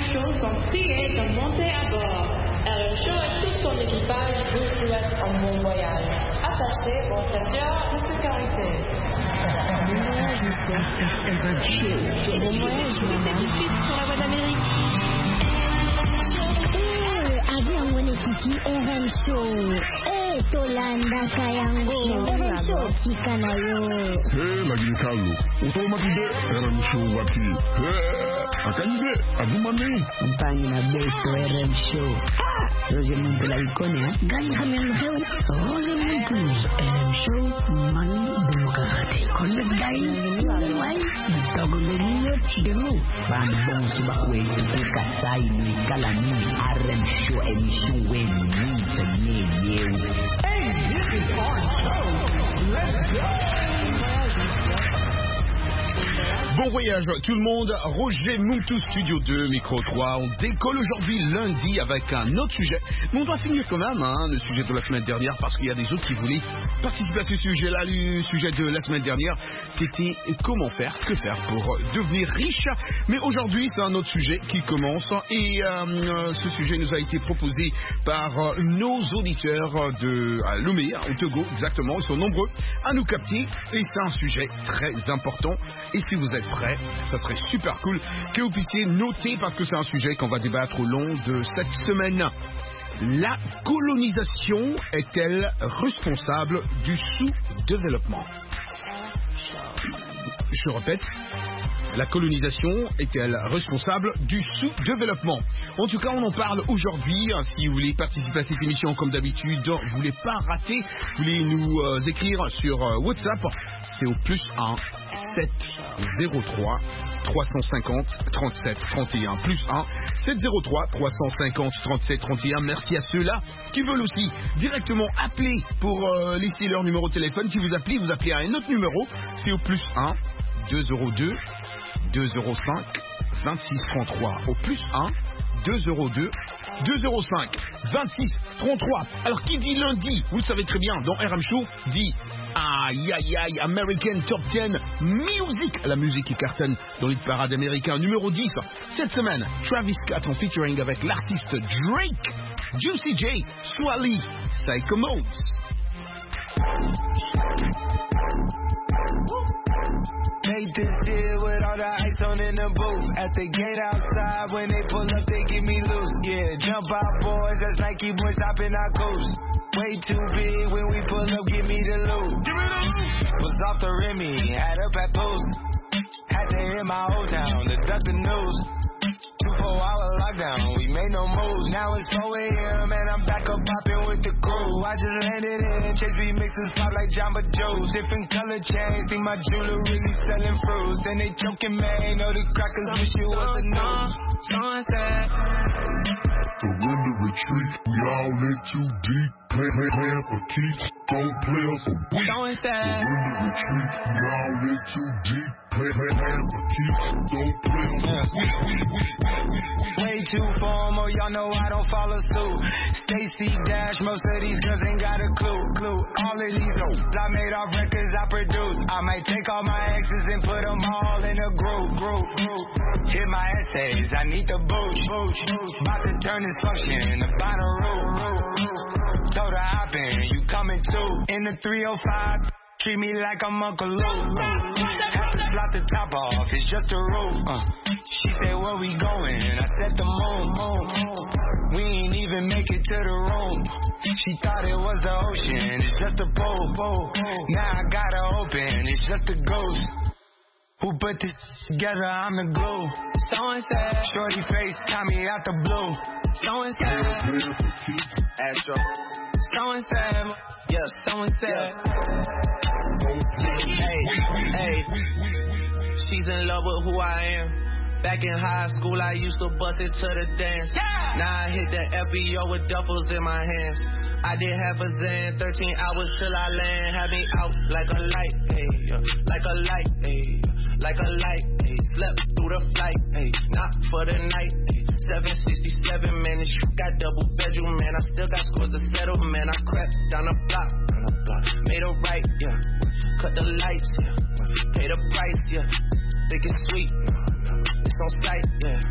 Show sont priés de monter à bord. RM Show et tout son équipage vous souhaitent un bon voyage. Attachez vos ceintures de sécurité. Bon voyage, monsieur. RM Show. Bon voyage, madame. Tout de suite sur la voie d'Amérique. Avion Monekiti RM Show. Tolanda Kayango. RM Show Kikanayo. Lagi Carlo. Automatique RM Show Wati. Akanyide Abumane. Compagnie na besto RM Show. Roger Muntu la icone, Gani Hamel Show. Roger Muntu. RM Show. Mani Bumukakati. Kolek Dai. Wai. Togo Benio Chidemu. Van Bon Subakwe. Kasai ni Kalani. RM Show émission Wen. Hey, this is our show. Let's go. Bon voyage tout le monde, Roger Muntu Studio 2, micro 3, on décolle aujourd'hui lundi avec un autre sujet, mais on doit finir quand même le sujet de la semaine dernière parce qu'il y a des autres qui voulaient participer à ce sujet-là. Le sujet de la semaine dernière, c'était comment faire, que faire pour devenir riche, mais aujourd'hui c'est un autre sujet qui commence et ce sujet nous a été proposé par nos auditeurs de Lomé, au Togo, exactement, ils sont nombreux à nous capter et c'est un sujet très important et si vous êtes prêts, ça serait super cool que vous puissiez noter parce que c'est un sujet qu'on va débattre au long de cette semaine. La colonisation est-elle responsable du sous-développement? Je répète, la colonisation est-elle responsable du sous-développement? En tout cas, on en parle aujourd'hui. Si vous voulez participer à cette émission comme d'habitude, vous ne voulez pas rater, vous voulez nous écrire sur WhatsApp, c'est au +1 703 350 37 31 +1 703 350 37 31. Merci à ceux-là qui veulent aussi directement appeler pour laisser leur numéro de téléphone. Si vous appelez à un autre numéro, c'est au +1 202 205 26 33 au +1 202 205 26 33. Alors qui dit lundi, vous le savez très bien, dans RM Show, dit aïe aïe aïe American Top 10 Music, la musique qui cartonne dans les parades américains. Numéro 10 cette semaine, Travis Scott en featuring avec l'artiste Drake, Juicy J, Swally, Psycho Modes. Make this deal with all the ice on in the booth. At the gate outside, when they pull up, they get me loose. Yeah, jump out, boys. That's Nike boys stopping our coast. Way too big when we pull up, give me the loot. Was off the Remy, had up at post. Had to hit my old town to duck the news. 24-hour lockdown, we made no moves. Now it's 4 a.m. and I'm back up popping with the crew. I just landed in Chase B mixes pop like Jamba Joe's. Different color chains, think my jeweler really selling fruits. Then they joking, man, know the crackers wish it was the news. Surrender retreat, we all in too deep. Plan for keeps, don't play us for weeks. Surrender retreat, we all in too deep. Plan for keeps, don't play us for weeks. Way too formal, y'all know I don't follow suit. Stacy Dash, most of these girls ain't got a clue. All of these hoes I made off records I produce. I might take all my exes and put them all in a group. Hit my essays, I need the boost. About to turn this function into Bonnaroo. Told her hop in, you coming too. In the 305, treat me like I'm Uncle Lou. Have to block the top off, it's just a roof. She said, where we going? I said the moon. We ain't even make it to the room. She thought it was the ocean, it's just a pool. Now I gotta open, it's just a ghost. Who put this together? I'm the glue. Someone said, shorty face, Tommy out the blue. Someone said, Astro. Someone said, yeah, someone said, hey, she's in love with who I am. Back in high school, I used to bust it to the dance. Now I hit the FBO with duffels in my hands. I did half a Zan, 13 hours till I land. Had me out like a light, ayy, like a light, ayy, like a light, ayy. Slept through the flight, ayy, not for the night, ayy. 767, man, this shit got double bedroom, man. I still got scores to settle, man. I crept down the block, made a right, yeah. Cut the lights, yeah. Pay the price, yeah. Think it's sweet, it's on sight, yeah.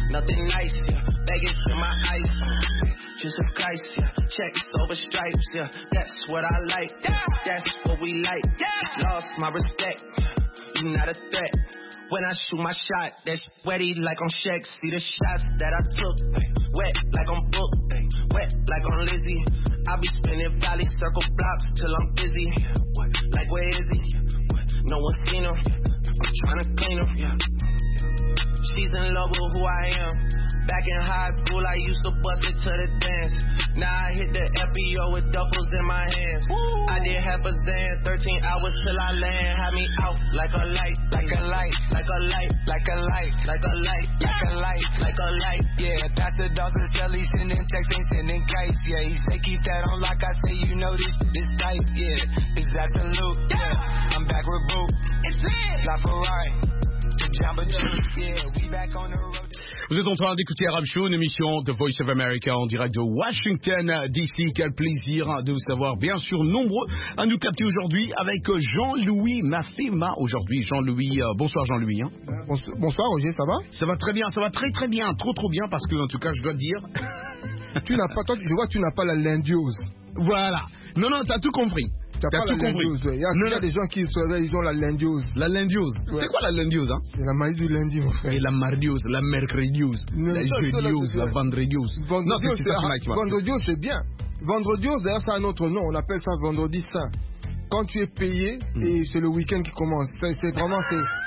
nothing nice, yeah. Vegas in my ice, Jesus Christ, yeah. Checks over stripes, yeah. That's what I like, yeah. That's what we like, yeah. Lost my respect, you not a threat. When I shoot my shot, that's wetty like on Shaq. See the shots that I took, wet like on Book, wet like on Lizzie. I be spinning valley circle blocks till I'm busy. Like where is he? No one seen him. I'm tryna clean him. She's in love with who I am. Back in high school, I used to bust it to the dance. Now I hit the FBO with duffels in my hands. Ooh. I did half a Zan, 13 hours till I land. Had me out like a light, like a light, like a light, like a light, like a light, like a light, like a light. Yeah, Pastor Dawson Kelly sending texts, ain't sending kites. Yeah, he say keep that on like I say, you know this tight. Yeah, it's absolute. Yeah, I'm back with Boo. It's lit. La Ferrari, the Jamba Juice. Yeah, we back on the road. Vous êtes en train d'écouter Arab Show, une émission de Voice of America en direct de Washington DC. Quel plaisir de vous savoir, bien sûr, nombreux à nous capter aujourd'hui avec Jean-Louis Mafema. Aujourd'hui, Jean-Louis, bonsoir Jean-Louis. Hein. Bonsoir Roger, ça va? Ça va très bien, ça va très très bien, trop bien, parce que en tout cas, je dois dire... tu n'as pas, toi, je vois que tu n'as pas la lendiose. Voilà. Non, t'as tout compris. T'as pas tout compris. Il y a des gens qui se réveillent, ils ont la lendiose. La lendiose. Ouais. C'est quoi la lendiose, hein? C'est la maladie du lundi, mon frère. Et la mardiose, la mercrediose, la jeuniose, la vendrediose. Non, vendrediose, c'est bien. Vendrediose, d'ailleurs, c'est un autre nom. On appelle ça vendredi saint. Quand tu es payé et c'est le week-end qui commence. C'est vraiment,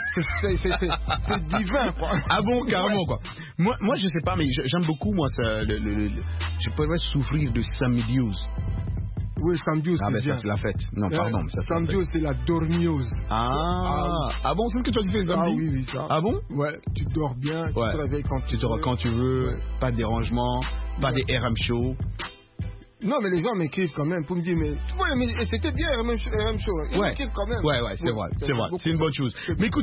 c'est divin, quoi. Ah bon, carrément, quoi. Moi, je sais pas, mais j'aime beaucoup, moi, ça, je pourrais souffrir de samediose. Oui, samediose, c'est bien. Ça, c'est la fête. Non, pardon. Samediose, c'est la dormiose. Ah bon, c'est ce que tu as fait samedi? Ah oui, ça. Ah bon? Ouais, tu dors bien, tu te réveilles quand tu veux. Tu dors quand tu veux, pas de dérangement, pas des RM show. Non, mais les gens m'écrivent quand même pour me dire, mais c'était bien RM show. Ils m'écrivent quand même. Ouais, c'est vrai. C'est une bonne chose. Mais écoute,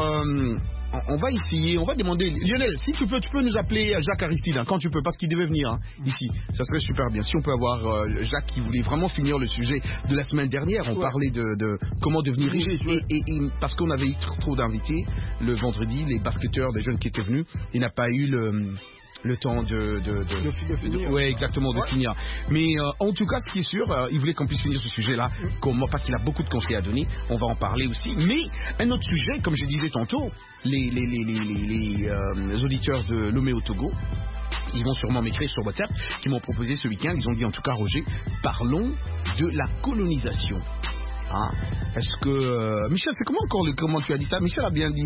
on va essayer, on va demander. Lionel, si tu peux nous appeler Jacques Aristide, hein, quand tu peux, parce qu'il devait venir ici. Ça serait super bien. Si on peut avoir Jacques qui voulait vraiment finir le sujet de la semaine dernière. On parlait de comment devenir riche. Et parce qu'on avait eu trop d'invités le vendredi, les basketteurs, des jeunes qui étaient venus, il n'a pas eu le temps de finir. Ouais, exactement, de finir. Mais en tout cas, ce qui est sûr, il voulait qu'on puisse finir ce sujet-là, parce qu'il a beaucoup de conseils à donner. On va en parler aussi. Mais un autre sujet, comme je disais tantôt, les auditeurs de Lomé au Togo, ils vont sûrement m'écrire sur WhatsApp, qui m'ont proposé ce week-end. Ils ont dit en tout cas, Roger, parlons de la colonisation. Hein? Est-ce que Michel, c'est comment tu as dit ça? Michel a bien dit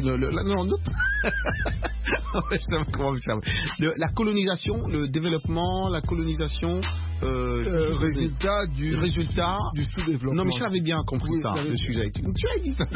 la colonisation, le développement, la colonisation, résultat du sous-développement. Non, Michel avait bien compris le sujet. Tu as dit ça.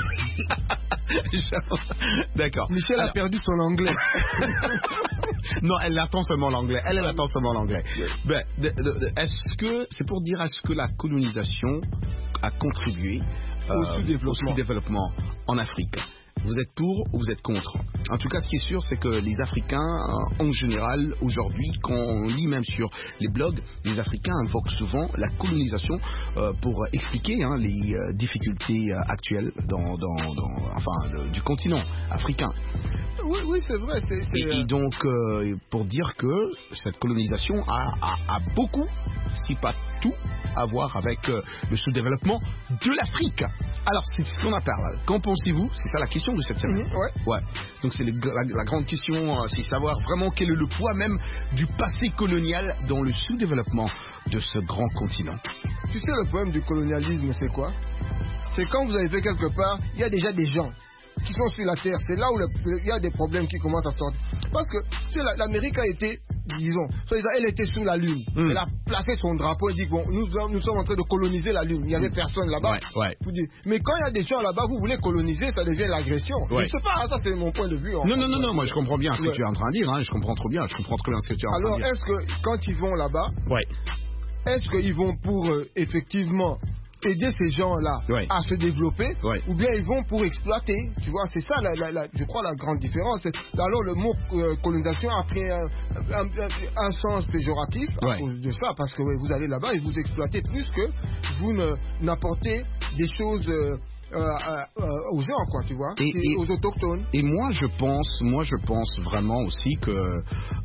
D'accord. Michel a perdu son anglais. Non, elle attend seulement l'anglais. Elle attend seulement l'anglais. Ben, c'est pour dire, est-ce que la colonisation a contribué au sous-développement en Afrique? Vous êtes pour ou vous êtes contre? En tout cas, ce qui est sûr, c'est que les Africains, en général, aujourd'hui, quand on lit même sur les blogs, les Africains invoquent souvent la colonisation pour expliquer les difficultés actuelles du continent africain. Oui, c'est vrai. Et donc, pour dire que cette colonisation a beaucoup, si pas tout, à voir avec le sous-développement de l'Afrique. Alors, c'est ce qu'on appelle. Qu'en pensez-vous? C'est ça la question de cette semaine. Ouais. Donc, c'est la grande question, c'est savoir vraiment quel est le poids même du passé colonial dans le sous-développement de ce grand continent. Tu sais, le problème du colonialisme, c'est quoi? C'est quand vous arrivez quelque part, il y a déjà des gens qui sont sur la terre. C'est là où il y a des problèmes qui commencent à sortir. Parce que l'Amérique a été, disons, elle était sous la Lune. Elle a placé son drapeau et dit, bon, nous sommes en train de coloniser la Lune. Il n'y avait personne là-bas. Mais quand il y a des gens là-bas, vous voulez coloniser, ça devient l'agression. Je ne sais pas, ça c'est mon point de vue. Non, moi je comprends bien ce que tu es en train de dire. Je comprends trop bien ce que tu es en train de dire. Alors, est-ce que quand ils vont là-bas, est-ce qu'ils vont pour effectivement aider ces gens-là à se développer, ou bien ils vont pour exploiter, tu vois, c'est ça je crois la grande différence. Alors le mot colonisation a pris un sens péjoratif à cause de ça, parce que vous allez là-bas et vous exploitez plus que vous n'apportez des choses aux gens, quoi, tu vois, et aux autochtones. Et moi je pense vraiment aussi que,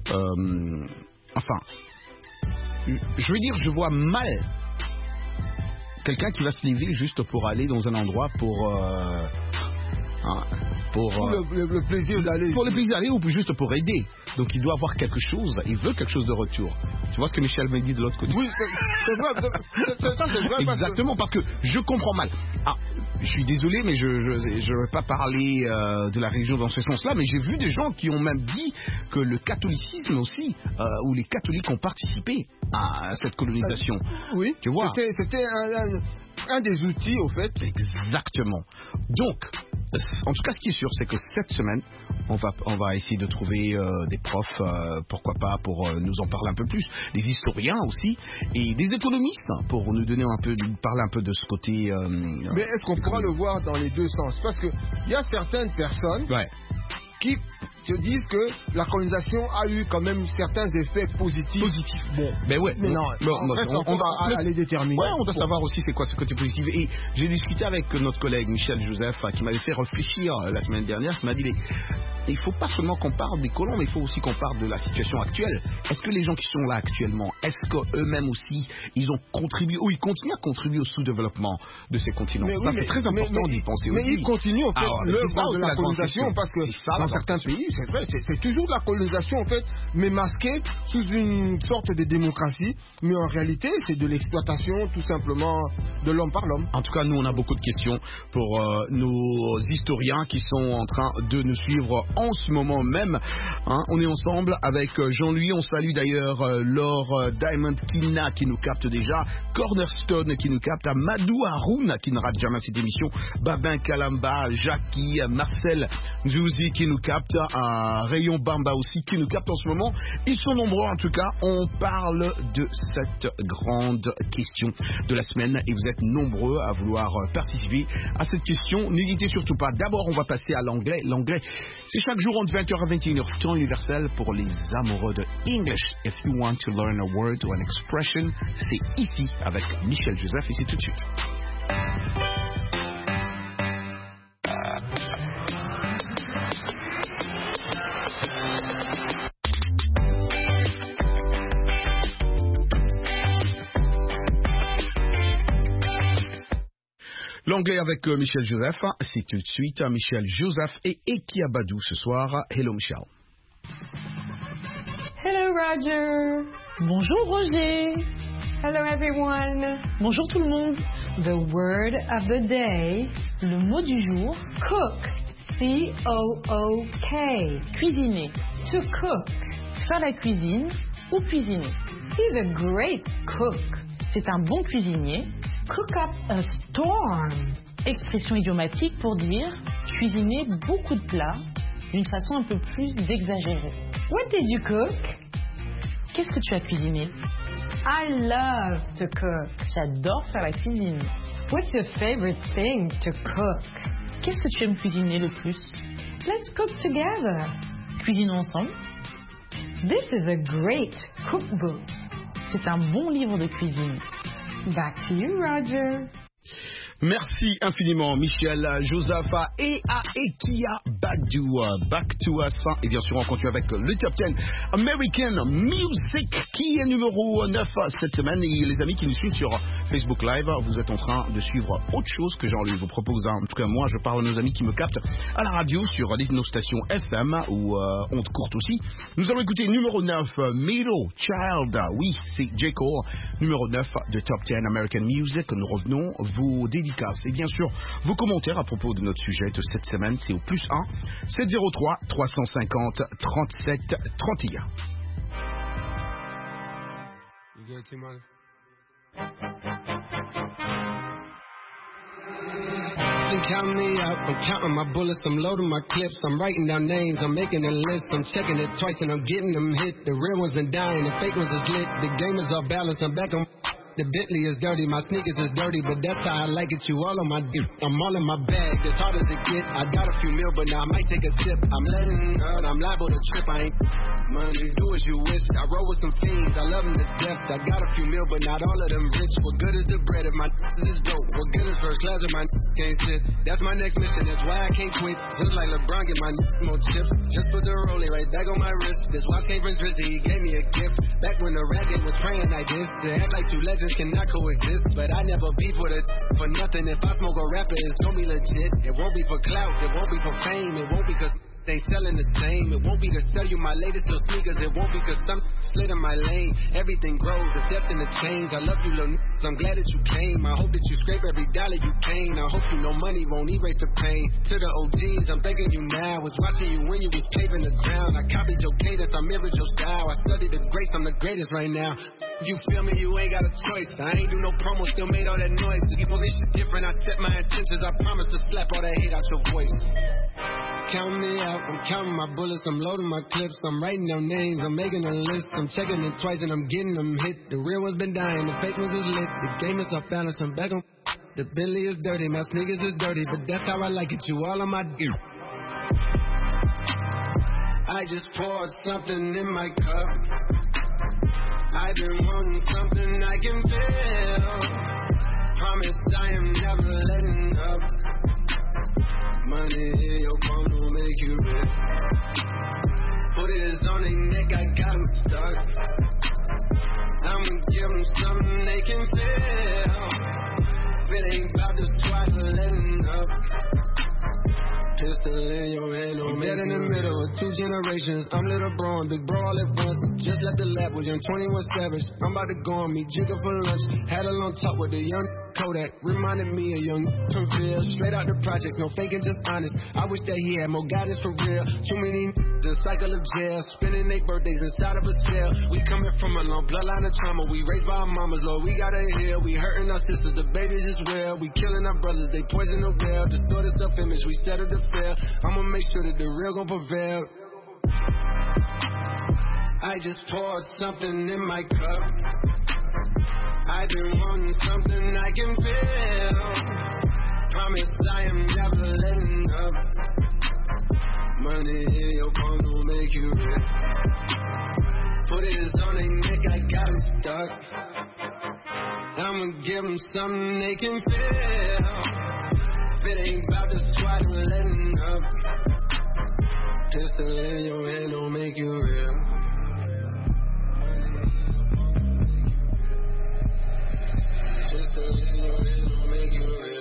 je veux dire, je vois mal quelqu'un qui va se lever juste pour aller dans un endroit pour le plaisir d'aller. Pour le plaisir d'aller ou juste pour aider. Donc il doit avoir quelque chose, il veut quelque chose de retour. Tu vois ce que Michel me dit de l'autre côté? Oui, c'est vrai. Ça, c'est vrai. Exactement, parce que je comprends mal. Ah, je suis désolé, mais je ne vais pas parler de la religion dans ce sens-là, mais j'ai vu des gens qui ont même dit que le catholicisme aussi, où les catholiques ont participé à cette colonisation. Oui, tu vois. C'était un des outils, au fait. Exactement. Donc, en tout cas, ce qui est sûr, c'est que cette semaine, on va essayer de trouver des profs, pourquoi pas, pour nous en parler un peu plus, des historiens aussi, et des économistes, pour nous donner parler un peu de ce côté. Mais est-ce qu'on pourra le voir dans les deux sens? Parce qu'il y a certaines personnes qui se disent que la colonisation a eu quand même certains effets positifs. Bon, mais ouais. Mais on va aller déterminer. Ouais, on doit savoir aussi c'est quoi ce côté positif. Et j'ai discuté avec notre collègue Michel Joseph, qui m'avait fait réfléchir la semaine dernière, qui m'a dit il faut pas seulement qu'on parle des colons, mais il faut aussi qu'on parle de la situation actuelle. Est-ce que les gens qui sont là actuellement, est-ce qu'eux-mêmes aussi, ils ont contribué, ou ils continuent à contribuer au sous-développement de ces continents? C'est très important d'y penser aussi. Mais ils continuent en fait l'œuvre de la colonisation, parce que dans certains pays, c'est vrai, c'est toujours de la colonisation en fait, mais masquée sous une sorte de démocratie, mais en réalité c'est de l'exploitation tout simplement de l'homme par l'homme. En tout cas, nous on a beaucoup de questions pour nos historiens qui sont en train de nous suivre en ce moment même. On est ensemble avec Jean-Louis, on salue d'ailleurs Laure Diamond Kina qui nous capte déjà, Cornerstone qui nous capte, Madou Haroun qui ne rate jamais cette émission, Babin Kalamba, Jackie, Marcel Njouzi qui nous capte, Rayon Bamba aussi qui nous capte en ce moment. Ils sont nombreux en tout cas. On parle de cette grande question de la semaine et vous êtes nombreux à vouloir participer à cette question. N'hésitez surtout pas. D'abord, on va passer à l'anglais. L'anglais, c'est chaque jour entre 20h à 21h, temps universel pour les amoureux de English. If you want to learn a word or an expression, c'est ici avec Michel Joseph et c'est tout de suite. L'anglais avec Michel Joseph, c'est tout de suite Michel Joseph et Eki Abadou ce soir. Hello Michel. Hello Roger. Bonjour Roger. Hello everyone. Bonjour tout le monde. The word of the day. Le mot du jour. Cook. C-O-O-K. Cuisiner. To cook. Faire la cuisine ou cuisiner. He's a great cook. C'est un bon cuisinier. Cook up a storm. Expression idiomatique pour dire cuisiner beaucoup de plats d'une façon un peu plus exagérée. What did you cook? Qu'est-ce que tu as cuisiné? I love to cook. J'adore faire la cuisine. What's your favorite thing to cook? Qu'est-ce que tu aimes cuisiner le plus? Let's cook together. Cuisinons ensemble. This is a great cookbook. C'est un bon livre de cuisine. Back to you, Roger. Merci infiniment, Michel Joseph et à Ekia Badou. Back to us. Et bien sûr, on continue avec le top 10 American Music qui est numéro 9 cette semaine. Et les amis qui nous suivent sur Facebook Live, vous êtes en train de suivre autre chose que Jean-Louis vous propose. En tout cas, moi, je parle à nos amis qui me captent à la radio sur nos stations FM ou ondes courtes aussi. Nous allons écouter numéro 9, Middle Child. Oui, c'est J. Cole, numéro 9 de Top 10 American Music. Nous revenons vos dédicaces et bien sûr vos commentaires à propos de notre sujet de cette semaine. C'est au plus 1 703 350 37 31. You good, T-Money? Count me up, I'm counting my bullets, I'm loading my clips, I'm writing down names, I'm making a list, I'm checking it twice and I'm getting them hit. The real ones are dying, the fake ones is lit, the game is off balance, I'm back on. The Bentley is dirty, my sneakers is dirty, but that's how I like it. You all on my dick, I'm all in my bag, as hard as it get. I got a few mil, but now I might take a tip. I'm letting out, I'm liable to trip. I ain't money, do as you wish. I roll with some fiends, I love them to death. I got a few mil, but not all of them rich. What good is the bread if my is dope? What good is first class if my can't sit? That's my next mission, that's why I can't quit. Just like LeBron, get my more chips. Just put the rollie right back on my wrist. This watch came from Drizzy, he gave me a gift. Back when the rap game was praying like this. They act like two legends cannot coexist. But I never beef with it for nothing. If I smoke a rapper, it's gonna be legit. It won't be for clout, it won't be for fame. It won't be cause they selling the same. It won't be to sell you my latest little sneakers. It won't be cause some split in my lane. Everything grows, accepting the change. I love you little niggas, I'm glad that you came. I hope that you scrape every dollar you came. I hope you know money won't erase the pain. To the OGs, I'm thanking you now. Was watching you when you was paving the ground. I copied your cadence, I mirrored your style. I studied the greats, I'm the greatest right now. If you feel me, you ain't got a choice. I ain't do no promo, still made all that noise. People, this shit different, I set my intentions. I promise to slap all that hate out your voice. Count me out, I'm counting my bullets, I'm loading my clips, I'm writing down names, I'm making a list, I'm checking it twice and I'm getting them hit. The real one's been dying, the fake ones is lit, the game is off balance, I'm back on. The Bentley is dirty, my sneakers is dirty, but that's how I like it, you all on my gear. I just poured something in my cup. I've been wanting something I can feel. Promise I am never letting up. Money in your phone will make you rich. Put it on their neck, I got them stuck. I'ma give them something they can feel. If it ain't about this twice, letting up. Pistol in your hand, I'm dead in the middle of two generations. I'm little bro and big bro all at once. Just left the lab with young 21 Savage. I'm about to go on me, jigger for lunch. Had a long talk with the young Kodak. Reminded me of young from Phil. Straight out the project, no faking, just honest. I wish that he had more guidance for real. Too many the cycle of jail. Spending their birthdays inside of a cell. We coming from a long bloodline of trauma. We raised by our mamas, Lord, we gotta heal. We hurting our sisters, the babies as well. We killing our brothers, they poison the well. Distorted self-image, we settle the fail. I'ma make sure that the real gon' prevail. I just poured something in my cup. I've been wanting something I can feel. Promise I am never letting up. Money in your phone will make you rich. Put it on their neck, I got it stuck. I'ma give them something they can feel. If it ain't about the squad, we're letting up. Pistol in your hand don't make you real. Pistol in your hand don't make you real.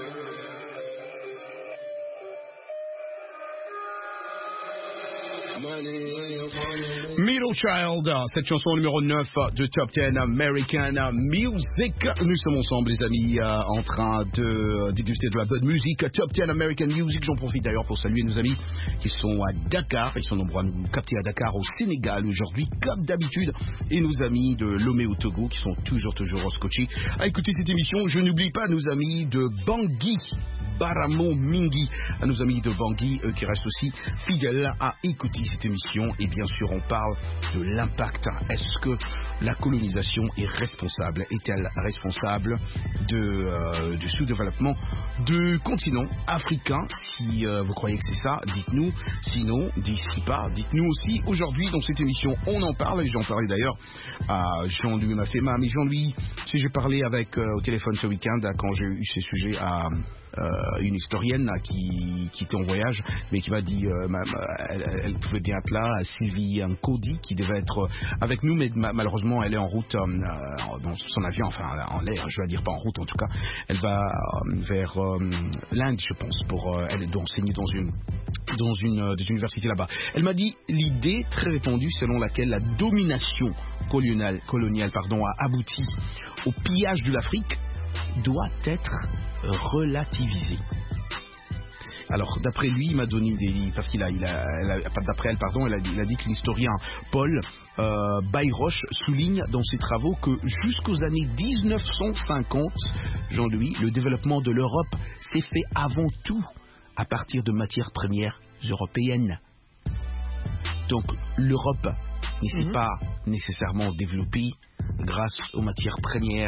Middle Child, cette chanson numéro 9 de Top 10 American Music. Nous sommes ensemble les amis en train de déguster de la bonne musique. Top 10 American Music, j'en profite d'ailleurs pour saluer nos amis qui sont à Dakar. Ils sont nombreux à nous capter à Dakar au Sénégal aujourd'hui comme d'habitude. Et nos amis de Lomé au Togo qui sont toujours scotchés à écouter cette émission. Je n'oublie pas nos amis de Bangui, Baramo Mingi, à nos amis de Bangui qui restent aussi fidèles à écouter cette émission. Et bien sûr on parle de l'impact. Est-ce que la colonisation est responsable? Est-elle responsable du sous-développement du continent africain? Si vous croyez que c'est ça, dites-nous. Sinon, d'ici pas, dites-nous aussi. Aujourd'hui dans cette émission on en parle. Et j'en parlais d'ailleurs à Jean-Louis Mafema. Mais Jean-Louis, si j'ai parlé avec au téléphone ce week-end quand j'ai eu ces sujets à une historienne qui était en voyage mais qui m'a dit elle pouvait bien être là, Sylvie Nkodi qui devait être avec nous mais malheureusement elle est en route dans son avion, enfin en l'air je vais dire, pas en route en tout cas, elle va vers l'Inde je pense pour elle doit enseigner dans une des universités là-bas. Elle m'a dit l'idée très répandue selon laquelle la domination coloniale a abouti au pillage de l'Afrique doit être relativisé. Alors d'après lui, il m'a donné parce qu'il d'après elle, pardon, il a dit que l'historien Paul Bayroche souligne dans ses travaux que jusqu'aux années 1950, Jean-Louis, le développement de l'Europe s'est fait avant tout à partir de matières premières européennes. Donc l'Europe ne s'est pas nécessairement développée grâce aux matières premières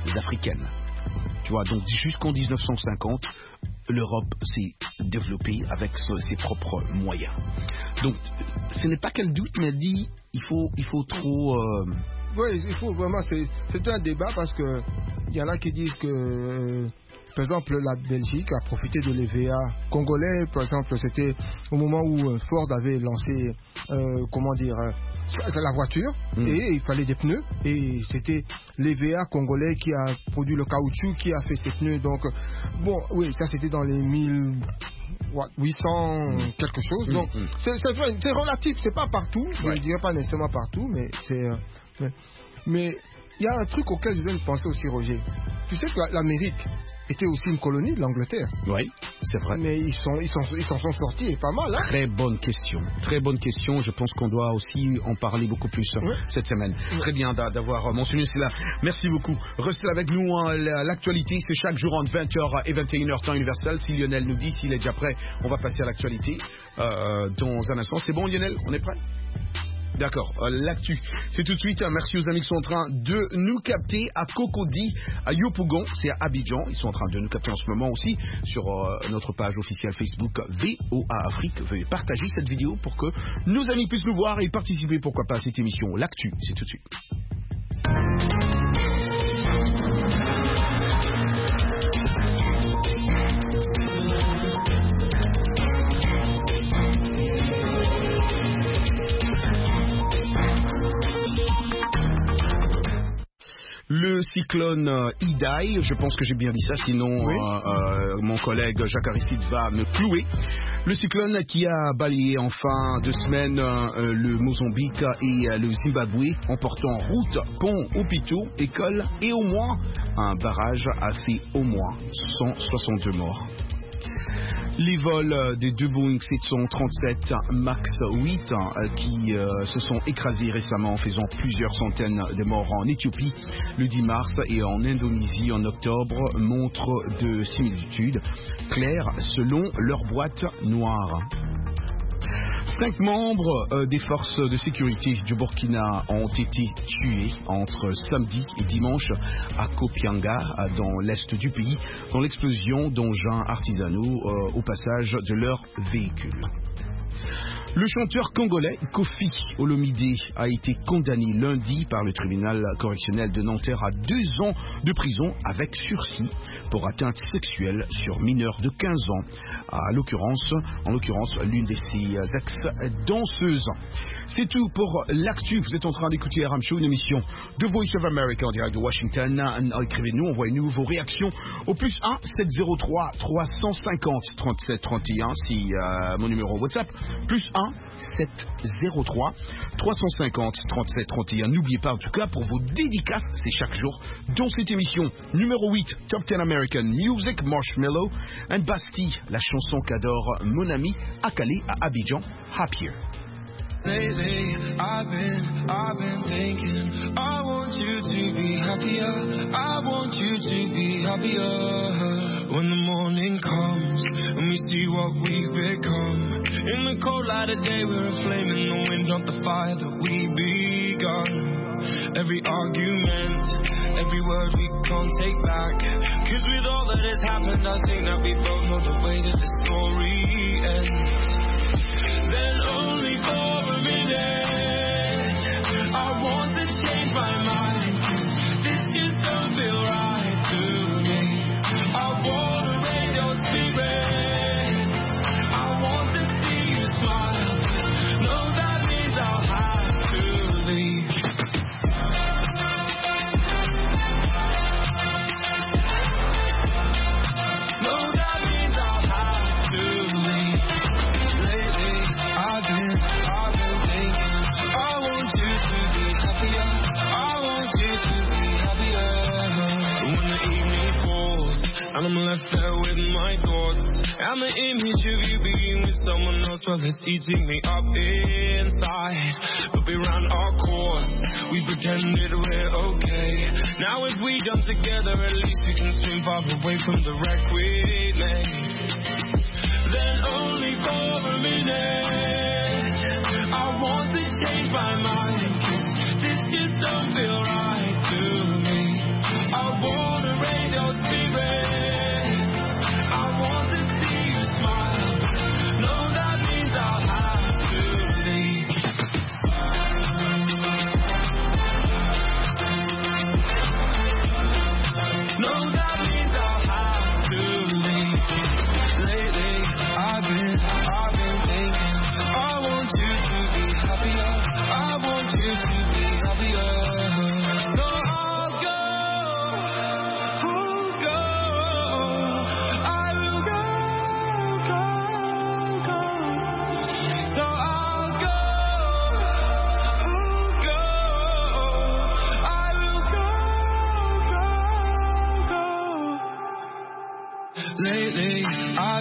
africaines. Tu vois, donc jusqu'en 1950, l'Europe s'est développée avec ses propres moyens. Donc, ce n'est pas qu'elle doute, mais elle dit il faut trop... Oui, il faut vraiment... C'est un débat parce que il y en a qui disent que... par exemple, la Belgique a profité de l'EVA congolais. Par exemple, c'était au moment où Ford avait lancé, la voiture, et il fallait des pneus. Et c'était l'EVA congolais qui a produit le caoutchouc, qui a fait ces pneus. Donc, bon, oui, ça c'était dans les 1800 quelque chose. Donc, c'est relatif, c'est pas partout. Je ne dirais pas nécessairement partout, mais c'est... mais il y a un truc auquel je viens de penser aussi, Roger. Tu sais que l'Amérique était aussi une colonie de l'Angleterre. Oui, c'est vrai. Mais ils s'en sont sortis et pas mal. Hein? Très bonne question. Très bonne question. Je pense qu'on doit aussi en parler beaucoup plus cette semaine. Très bien d'avoir mentionné cela. Merci beaucoup. Restez avec nous. L'actualité, c'est chaque jour entre 20h et 21h temps universel. Si Lionel nous dit s'il est déjà prêt, on va passer à l'actualité dans un instant. C'est bon, Lionel? On est prêt? D'accord, l'actu, c'est tout de suite. Merci aux amis qui sont en train de nous capter à Cocody, à Yopougon, c'est à Abidjan. Ils sont en train de nous capter en ce moment aussi sur notre page officielle Facebook VOA Afrique. Veuillez partager cette vidéo pour que nos amis puissent nous voir et participer, pourquoi pas, à cette émission. L'actu, c'est tout de suite. Le cyclone Idai, je pense que j'ai bien dit ça, sinon mon collègue Jacques Aristide va me clouer. Le cyclone qui a balayé en fin de semaine le Mozambique et le Zimbabwe, emportant route, ponts, hôpitaux, écoles et au moins un barrage a fait au moins 162 morts. Les vols des deux Boeing 737 MAX 8 qui se sont écrasés récemment en faisant plusieurs centaines de morts en Éthiopie le 10 mars et en Indonésie en octobre montrent de similitudes claires selon leur boîte noire. 5 membres des forces de sécurité du Burkina ont été tués entre samedi et dimanche à Kopianga, dans l'est du pays, dans l'explosion d'engins artisanaux au passage de leur véhicule. Le chanteur congolais Kofi Olomide a été condamné lundi par le tribunal correctionnel de Nanterre à 2 ans de prison avec sursis pour atteinte sexuelle sur mineur de 15 ans, en l'occurrence l'une de ses ex-danseuses. C'est tout pour l'actu. Vous êtes en train d'écouter RM Show, une émission de Voice of America en direct de Washington. Écrivez-nous, envoyez-nous vos réactions au plus 1 703 350 37 31, c'est mon numéro WhatsApp, plus 1 703 350 37 31. N'oubliez pas en tout cas pour vos dédicaces, c'est chaque jour dans cette émission. Numéro 8, Top 10 American Music, Marshmello and Bastille, la chanson qu'adore mon ami Akale à Abidjan, Happier. Lately, I've been thinking, I want you to be happier, I want you to be happier. When the morning comes, and we see what we've become. In the cold light of day, we're a flame in the wind, not the fire that we begun. Every argument, every word we can't take back. Cause with all that has happened, I think that we both know the way that the story ends. Then only for a minute I want to change my mind, 'cause this just don't feel right to me. I want to raise your spirits, I want to see you smile. No, that means I'll have to leave. No, that means I'll have to leave. I've been thinking, I want you to be happier, I want you to be happier. When the evening falls, and I'm left there with my thoughts, and the image of you being with someone else, well, it's eating me up inside. But we ran our course, we pretended we're okay. Now if we jump together, at least we can swim far away from the wreck we made. Then only for a minute I want to change my mind, 'cause this just don't feel right to me. I want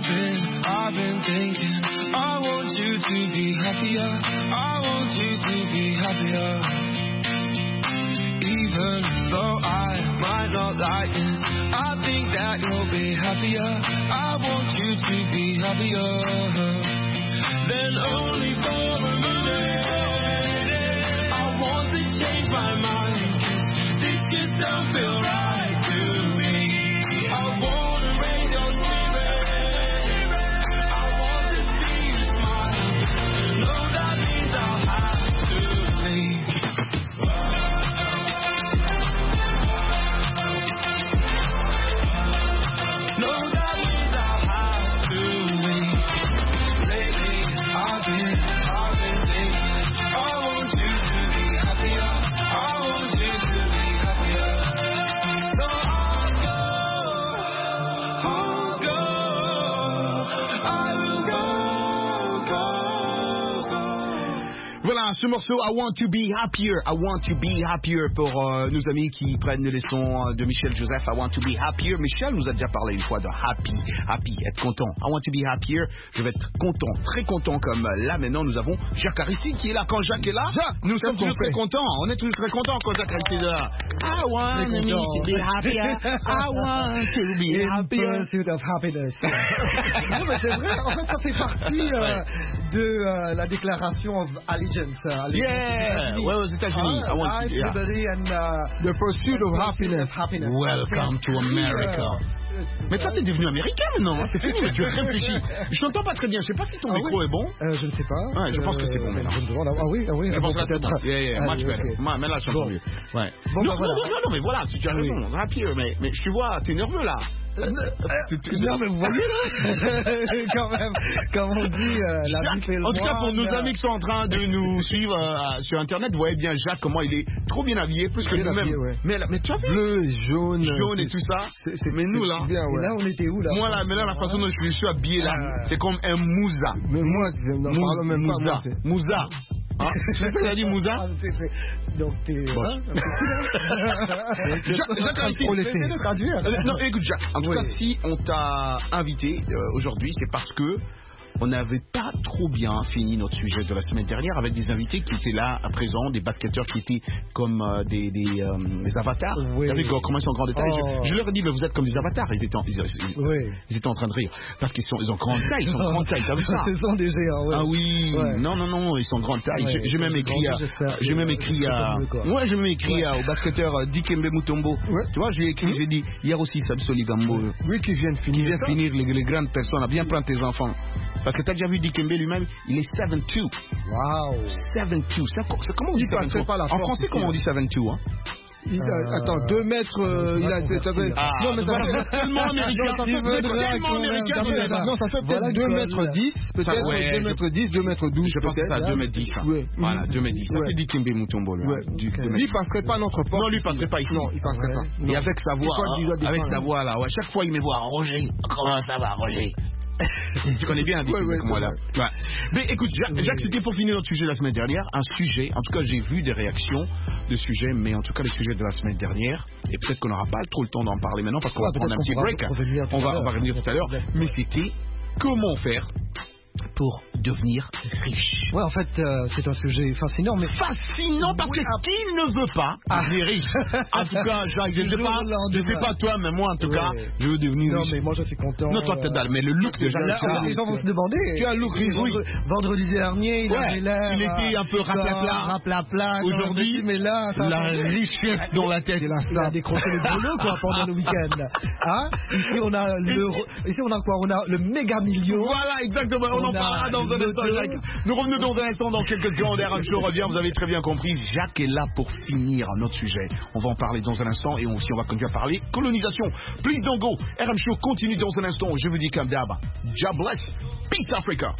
I've been thinking, I want you to be happier. I want you to be happier. Even though I might not like this, I think that you'll be happier. I want you to be happier. Then only for a minute, I want to change my mind, 'cause this just don't feel right to me. I wanna raise your spirit, I want to see you smile. No, that means I'll have to leave. No, that means I'll have to leave. Lately, I've been thinking, I want you to be happier. I want you to be happier. So I'll go. I will go. Voilà, ce morceau I Want to Be Happier, I Want to Be Happier pour nos amis qui prennent les leçons de Michel Joseph. I Want to Be Happier. Michel nous a déjà parlé une fois de happy, être content. I Want to Be Happier, je vais être content, très content. Comme là maintenant nous avons Jacques Aristide qui est là. Quand Jacques est là, nous sommes toujours très contents. On est toujours très contents quand Jacques Aristide est là. I want me to be happier, I want to be happier. In pursuit of happiness. Non mais c'est vrai, en fait ça fait partie de la déclaration of allegiance. Yeah, ouais, aux États-Unis. I want to, yeah. The pursuit of happiness. Welcome to America. Mais ça, t'es devenu américain maintenant, hein? C'est fini, mais tu réfléchis. Je t'entends pas très bien, je sais pas si ton micro est bon. Je ne sais pas. Ouais, je pense que c'est bon. Oui. Je pense que c'est bon. Yeah, much better. Mais là, je suis mieux. Ouais. Non, mais voilà, si tu as raison, rapide, mais je te vois, t'es nerveux là. Non mais vous voyez là quand même, comme on dit, la vie fait le en tout cas pour nos moine. amis qui sont en train de nous suivre sur internet, vous voyez bien Jacques comment il est trop bien habillé, plus que nous-mêmes. Ouais. Mais tu as vu bleu, jaune et tout ça. Mais nous là, bien, ouais. Là on était où là? Moi là, mais là la façon dont je suis habillé là, c'est comme un mouza. Mais moi, n'en parle même pas. Mouza. Hein? Tu as dit Mouza? Donc t'es... Jacques, on essaie de traduire. Non, écoute Jacques, en tout cas, si on t'a invité aujourd'hui, c'est parce que on n'avait pas trop bien fini notre sujet de la semaine dernière avec des invités qui étaient là à présent, des basketteurs qui étaient comme des avatars. Oui. Vous savez comment ils sont en grand détail. Je leur ai dit, mais vous êtes comme des avatars. Ils étaient en train de rire. Parce qu'ils ont grande taille, ils sont grande taille, t'as vu ça? Ce sont des géants, ouais. Ah oui, ouais. Non, ils sont grande taille. Ouais. J'ai même écrit au basketteur Dikembe Mutombo. Ouais. Tu vois, je lui ai écrit, j'ai dit, hier aussi Samson Ligambo. Oui, qui vient finir les grandes personnes, à bien prendre tes enfants. Parce que t'as déjà vu Dikembe lui-même, il est 7'2". Wow. 7'2". C'est comment on dit 7'2"? En français, comment on dit 7'2", hein? Attends, 2 mètres, il a non, mais ça fait tellement américain. Non, ça fait peut-être 2 mètres 10, peut-être 2 mètres 10, 2 mètres 12. Je pense que c'est à 2 mètres 10. Voilà, 2 mètres 10. Ça fait Dikembe Mutombo, lui. Lui, il passerait pas notre porte. Non, lui, il passerait pas ici. Non, il passerait pas. Et avec sa voix, là, chaque fois, il me voit, Roger. Comment ça va, Roger? Tu connais bien Dikembe, moi là. Ouais. Mais écoute, Jacques, c'était pour finir notre sujet la semaine dernière. Un sujet, en tout cas, j'ai vu des réactions de sujets, mais en tout cas, les sujets de la semaine dernière. Et peut-être qu'on n'aura pas trop le temps d'en parler maintenant parce qu'on va prendre un petit break. On va revenir tout à l'heure. Mais c'était comment faire pour devenir riche. Ouais, en fait, c'est un sujet fascinant, mais fascinant parce que qui ne veut pas devenir riche? En tout cas, Jacques, je ne sais pas toi, mais moi, en tout cas, je veux devenir riche. Non, mais moi, je suis content. Non, toi, t'es dalle, mais le look de Jacques. Les gens vont se demander. Tu as le look riche. Vendredi dernier, il avait l'air. Il était un peu raplapla. Aujourd'hui, mais là, la richesse dans la tête. Il a décroché le boulot, quoi, pendant le week-end. Hein? Ici, on a quoi? On a le méga million. Voilà, exactement. On en parlera dans un instant, Jacques. Nous revenons dans un instant, dans quelques secondes. RM Show revient, vous avez très bien compris. Jacques est là pour finir notre sujet. On va en parler dans un instant et aussi on va continuer à parler colonisation. Please don't go. RM Show continue dans un instant. Je vous dis comme d'hab. God bless. Peace Africa.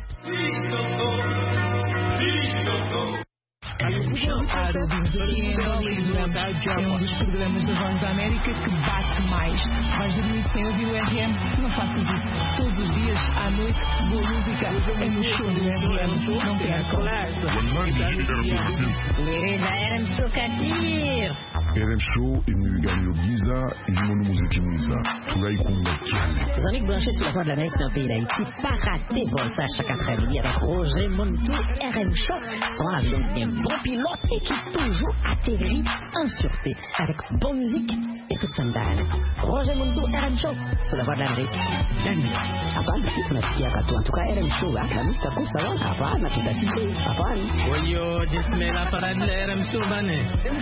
É um dos programas da Voz da América que bate mais. Vais dormir sem ouvir o RM? Não faças isso. Todos os dias, à noite, boa música. É no show do RM. Não percam. Era um chocatir. RM Show emibiganiro byiza irimo n'umuziki mwiza turayikunda cyane. Les amis branchés sur la voie de l'Amérique dans le pays d'Haïti, pas raté pour ça chaque après-midi avec Roger Montou, RM Show. On a donc un bon pilote et qui toujours atterrit en sûreté avec bonne musique et tout ça d'âne. Roger Montou, RM Show sur la voie de l'Amérique dans le pays. Apaan sih tunasikia katu en tout cas RM Show kami takut salah apaan kita sih apaan. Woyo jismela para RM Show bane.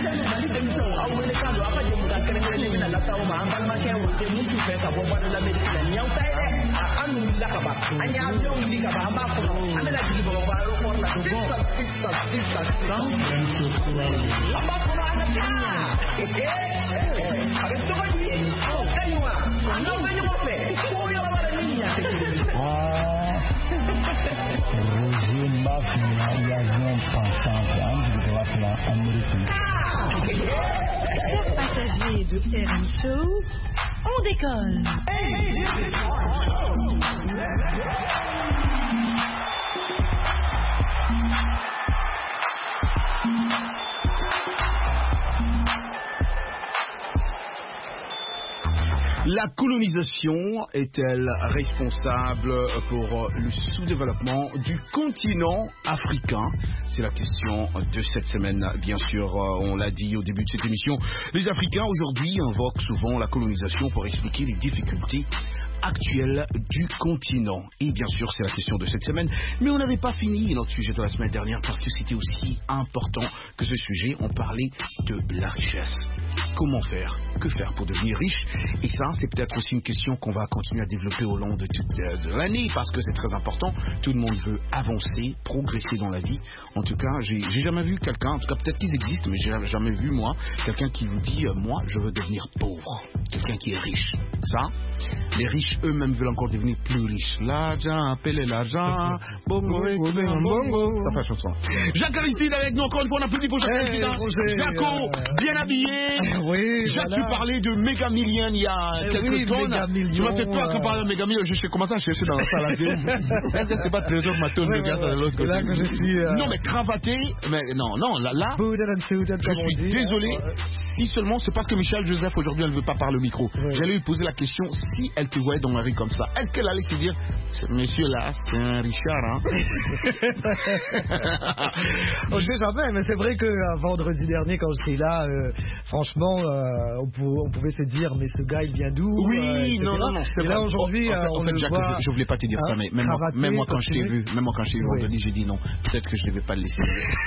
Apa je bukan kena-kena nak tahu mah ambal macam wote mutu pesa bomba dalam Amerika ni yang saya anu dah kaba hanya ambil di kaba hamba pun anda lagi di bawah baru pun lah tu sisa hamba pun anda punya habis tu lagi kayuah anda punya apa oh yang ada ni Roger Mafia il y a un passant de la Amérique. Chers passagers de RM Show, on décolle. La colonisation est-elle responsable pour le sous-développement du continent africain? C'est la question de cette semaine. Bien sûr, on l'a dit au début de cette émission, les Africains aujourd'hui invoquent souvent la colonisation pour expliquer les difficultés actuelles du continent. Et bien sûr, c'est la question de cette semaine. Mais on n'avait pas fini notre sujet de la semaine dernière parce que c'était aussi important que ce sujet. On parlait de la richesse. Comment faire? Que faire pour devenir riche? Et ça, c'est peut-être aussi une question qu'on va continuer à développer au long de toute l'année parce que c'est très important. Tout le monde veut avancer, progresser dans la vie. En tout cas, j'ai jamais vu quelqu'un, en tout cas peut-être qu'ils existent, mais j'ai jamais vu moi, quelqu'un qui vous dit moi, je veux devenir pauvre. Quelqu'un qui est riche. Ça, les riches eux-mêmes veulent encore devenir plus riches. L'argent, appelez l'argent. Bongo, bongo. Ça fait chanson. Jacques Aristide avec nous encore une fois, on applaudit pour Jacques Aristide. Jaco, bien habillé. Oui, Jacques, tu parlais de méga millions il y a quelques temps. Tu m'as fait peur quand parler de méga millions. Je commence à chercher dans la salle. Est-ce que c'est pas Trésor Maton de gars de l'autre côté? Là que je suis. Non, mais cravaté. Mais non, là. Je suis désolé. Si seulement c'est parce que Michel Joseph aujourd'hui elle ne veut pas parler au micro. J'allais lui poser la question si elle te voyait dans la rue comme ça. Est-ce qu'elle allait se dire, ce monsieur-là, c'est un Richard, hein? On ne sait jamais, mais c'est vrai que vendredi dernier, quand j'étais là, franchement, on pouvait se dire, mais ce gars, il vient d'où? Oui, non, c'est vrai. Là, aujourd'hui, en fait, Jacques, je voulais pas te dire ça, mais même moi, quand je t'ai vu, vendredi, j'ai dit non. Peut-être que je ne devais pas le laisser.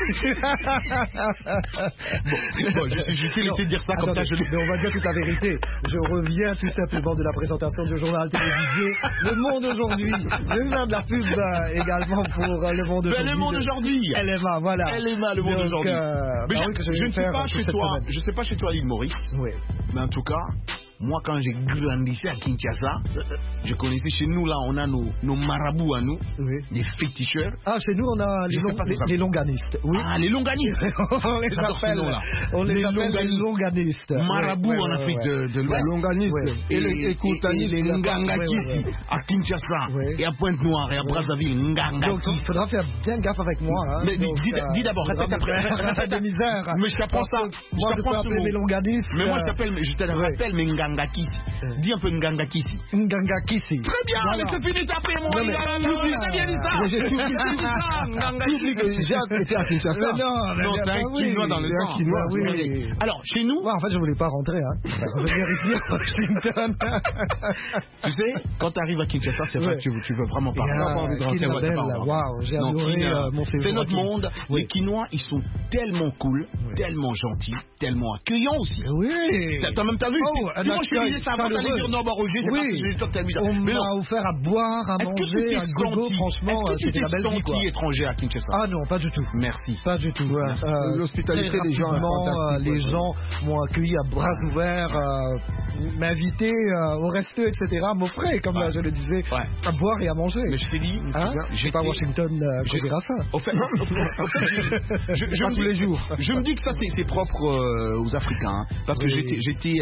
Bon, je t'ai laissé dire ça comme ça. Mais on va dire toute la vérité. Je reviens tout simplement de la présentation du journal télévisé Le Monde aujourd'hui. Je vais faire de la pub également pour Le Monde aujourd'hui. Le Monde aujourd'hui. LMA, voilà. LMA, Le Monde aujourd'hui. Mais je ne sais pas chez toi. Je ne sais pas chez toi, l'île Maurice. Oui. Mais en tout cas, moi, quand j'ai grandi à Kinshasa, je connaissais chez nous, là, on a nos marabouts à nous, les féticheurs. Ah, chez nous, on a les longanistes. Oui. Ah, les longanistes. On les appelle les longanistes. Marabouts en Afrique de l'Ouest. Longanistes. Et les Ngangakisi à Kinshasa, et à Pointe-Noire, et à Brazzaville, Ngangakisi. Donc, il faudra faire bien gaffe avec moi. Hein. Mais dis d'abord, répète après. de misère. Mais je t'apprends ça. Moi, je peux appeler mes longanistes. Mais moi, je te rappelle mes Ngangakisi. Dis un peu Ngangakisi. Ngangakisi. Très bien, mais c'est fini taper, mon gars. T'as bien dit ça. J'ai tout dit. Jacques était à Kinshasa. Non, c'est un quinois dans le temps. Oui. Alors, chez nous. En fait, je voulais pas rentrer. Revenir ici à Washington. Tu sais, quand tu arrives à Kinshasa, c'est vrai que tu veux vraiment pas envie de rentrer. Waouh, j'ai adoré mon séjour. C'est notre monde. Les Quinois, ils sont tellement cool, tellement gentils, tellement accueillants aussi. Oui. T'as même vu? Moi, je disais ça avant d'aller dire non, Roger, c'est parce que j'ai toi que t'as mis ça. On m'a offert à boire, à manger, à gogo, franchement, c'était la belle vie, quoi. Est-ce que tu t'es senti étranger à Kinshasa? Ah non, pas du tout. Merci. Pas du tout. L'hospitalité des gens, les gens m'ont accueilli à bras ouverts, m'invité au resto, etc., m'offraient, comme je le disais, à boire et à manger. Mais je t'ai dit, j'ai pas Washington qu'on dira ça. Au fait, tous les jours. Je me dis que ça c'est propre aux Africains, parce que j'étais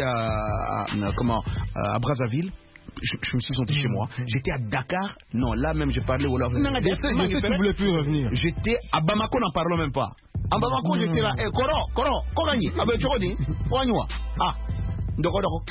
à Brazzaville. Je me suis senti chez moi. J'étais à Dakar. Non, là même, j'ai parlé Wolof. Je sais que tu voulais plus revenir. J'étais à Bamako, n'en parlons même pas. En Bamako, j'étais là. Koro, Korani. Ah ben, tu redis. Koraniwa. Ah. Waouh.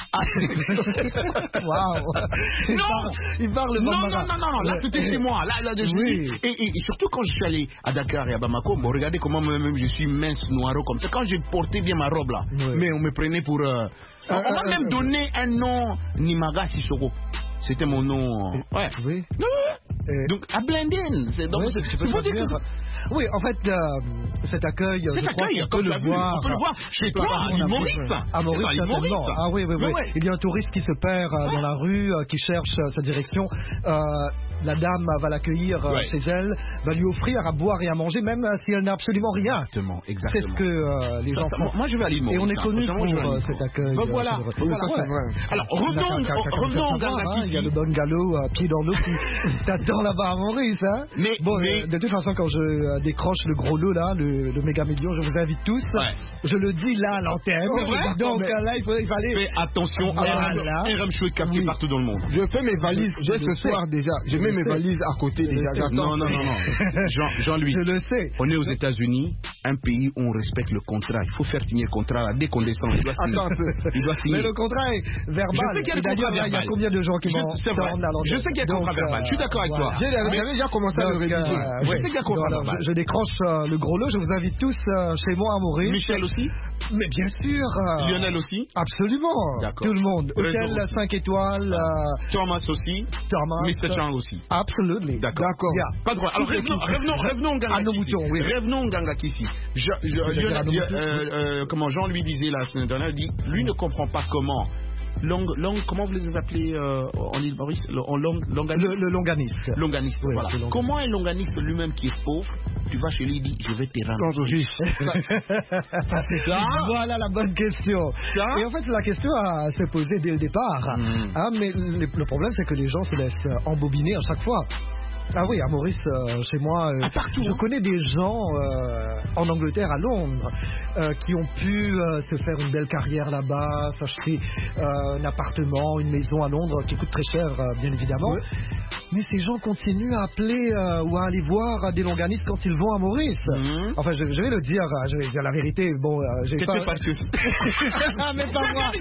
Il parle le Bambara. Non. Là, c'était chez moi. Là, oui. Et surtout quand je suis allé à Dakar et à Bamako, bon, regardez comment moi-même je suis mince, noiro comme ça. Quand j'ai porté bien ma robe là, mais on me prenait pour. On m'a même donné un nom, Nimaga Sissoko. C'était mon nom. Ouais. Oui. Donc, à Blendin. C'est pour dire que. Oui, en fait, cet accueil, on peut le voir chez toi, à Maurice. À Maurice, certainement. Ah oui. Il y a un touriste qui se perd dans la rue, qui cherche sa direction. La dame va l'accueillir chez elle, va lui offrir à boire et à manger, même si elle n'a absolument rien. Exactement. C'est ce que les gens font. Moi, je vais à l'île Maurice. Et on est connu pour cet accueil. Voilà. Alors, revenons au Ganga. Il y a le bungalow pied dans l'eau qui t'attend là-bas à Maurice. Mais de toute façon, quand je décroche le gros lot là, le méga million, je vous invite tous. Je le dis là à l'antenne. Donc là, il fallait. Fais attention à RM Show est capté partout dans le monde. Je fais mes valises dès ce soir déjà. Je mets mes valises à côté déjà. Non. Jean-Louis. Je le sais. On est aux États-Unis, un pays où on respecte le contrat. Il faut faire signer le contrat là. Dès qu'on descend, il doit signer. Mais le contrat est verbal. Il y a combien de gens qui m'en tordent à l'antenne? Je sais qu'il y a un contrat verbal. Je suis d'accord avec toi. J'avais déjà commencé à le réviser. Je sais qu'il y a un contrat verbal. Je décroche le gros lot. Je vous invite tous chez moi à Maurice. Michel aussi? Mais bien sûr. Lionel aussi? Absolument. Tout le monde. Hôtel 5 étoiles. Thomas aussi. Mr. Chang aussi. Absolument. D'accord. Pas de problème. Alors revenons à nos moutons. Revenons Gangakissi. Comment Jean lui disait la semaine dernière, il dit, lui ne comprend pas comment. Comment vous les appelez en île Maurice? Le longaniste. Longaniste, voilà. Comment un longaniste lui-même qui est pauvre, tu vas chez lui et dis, je vais te rendre riche. Voilà la bonne question. Et en fait, la question s'est posée dès le départ. Mais le problème, c'est que les gens se laissent embobiner à chaque fois. Ah oui, à Maurice, chez moi, je connais des gens en Angleterre, à Londres, qui ont pu se faire une belle carrière là-bas, s'acheter un appartement, une maison à Londres qui coûte très cher, bien évidemment. Oui. Mais ces gens continuent à appeler ou à aller voir des longanistes quand ils vont à Maurice. Enfin, je vais le dire, je vais dire la vérité. Bon, j'ai pas... Mais pas moi.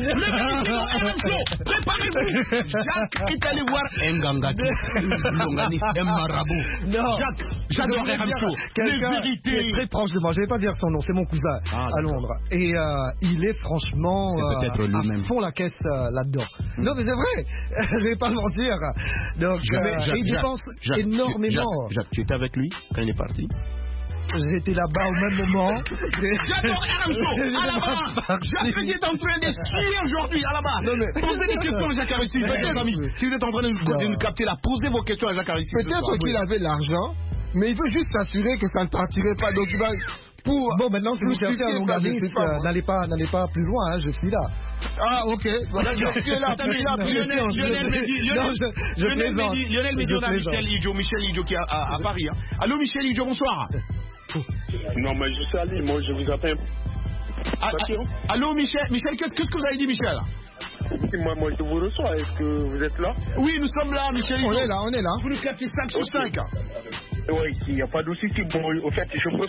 Préparez-vous. Jacques est allé voir un longaniste. Un marabout. Non. Jacques, j'adore Ramso. Quelqu'un qui est très proche de moi. Je ne vais pas dire son nom, c'est mon cousin à Londres. Et il est franchement à fond la caisse là-dedans. Non, mais c'est vrai. Je ne vais pas le mentir. Donc, il dépense énormément. Jacques, tu étais avec lui quand il est parti? J'étais là-bas au même moment. J'adore Ramso. À la bas. Jacques est en train d'essuyer aujourd'hui à la bas. Posez des questions à Jacques Arissi, mes amis. Si vous êtes en train de nous capter là, posez vos questions à Jacques Arissi. Peut-être qu'il avait l'argent, mais il veut juste s'assurer que ça ne partirait pas. Donc il va... Bon, maintenant, si vous cherchez un longaniste, n'allez pas plus loin, je suis là. Ah, ok. Voilà, je suis là. Lionel Médi, on a Michel Idjo qui est à Paris. Allô, Michel Idjo, bonsoir. Non, mais je suis à Lille, moi, je vous appelle. Allô, Michel, qu'est-ce que vous avez dit, Michel? Moi, je vous reçois. Est-ce que vous êtes là? Oui, nous sommes là, Michel Idjo. On est là. Vous nous captez 5 sur 5. Oui, il n'y a pas de souci. Bon, au fait, je pense...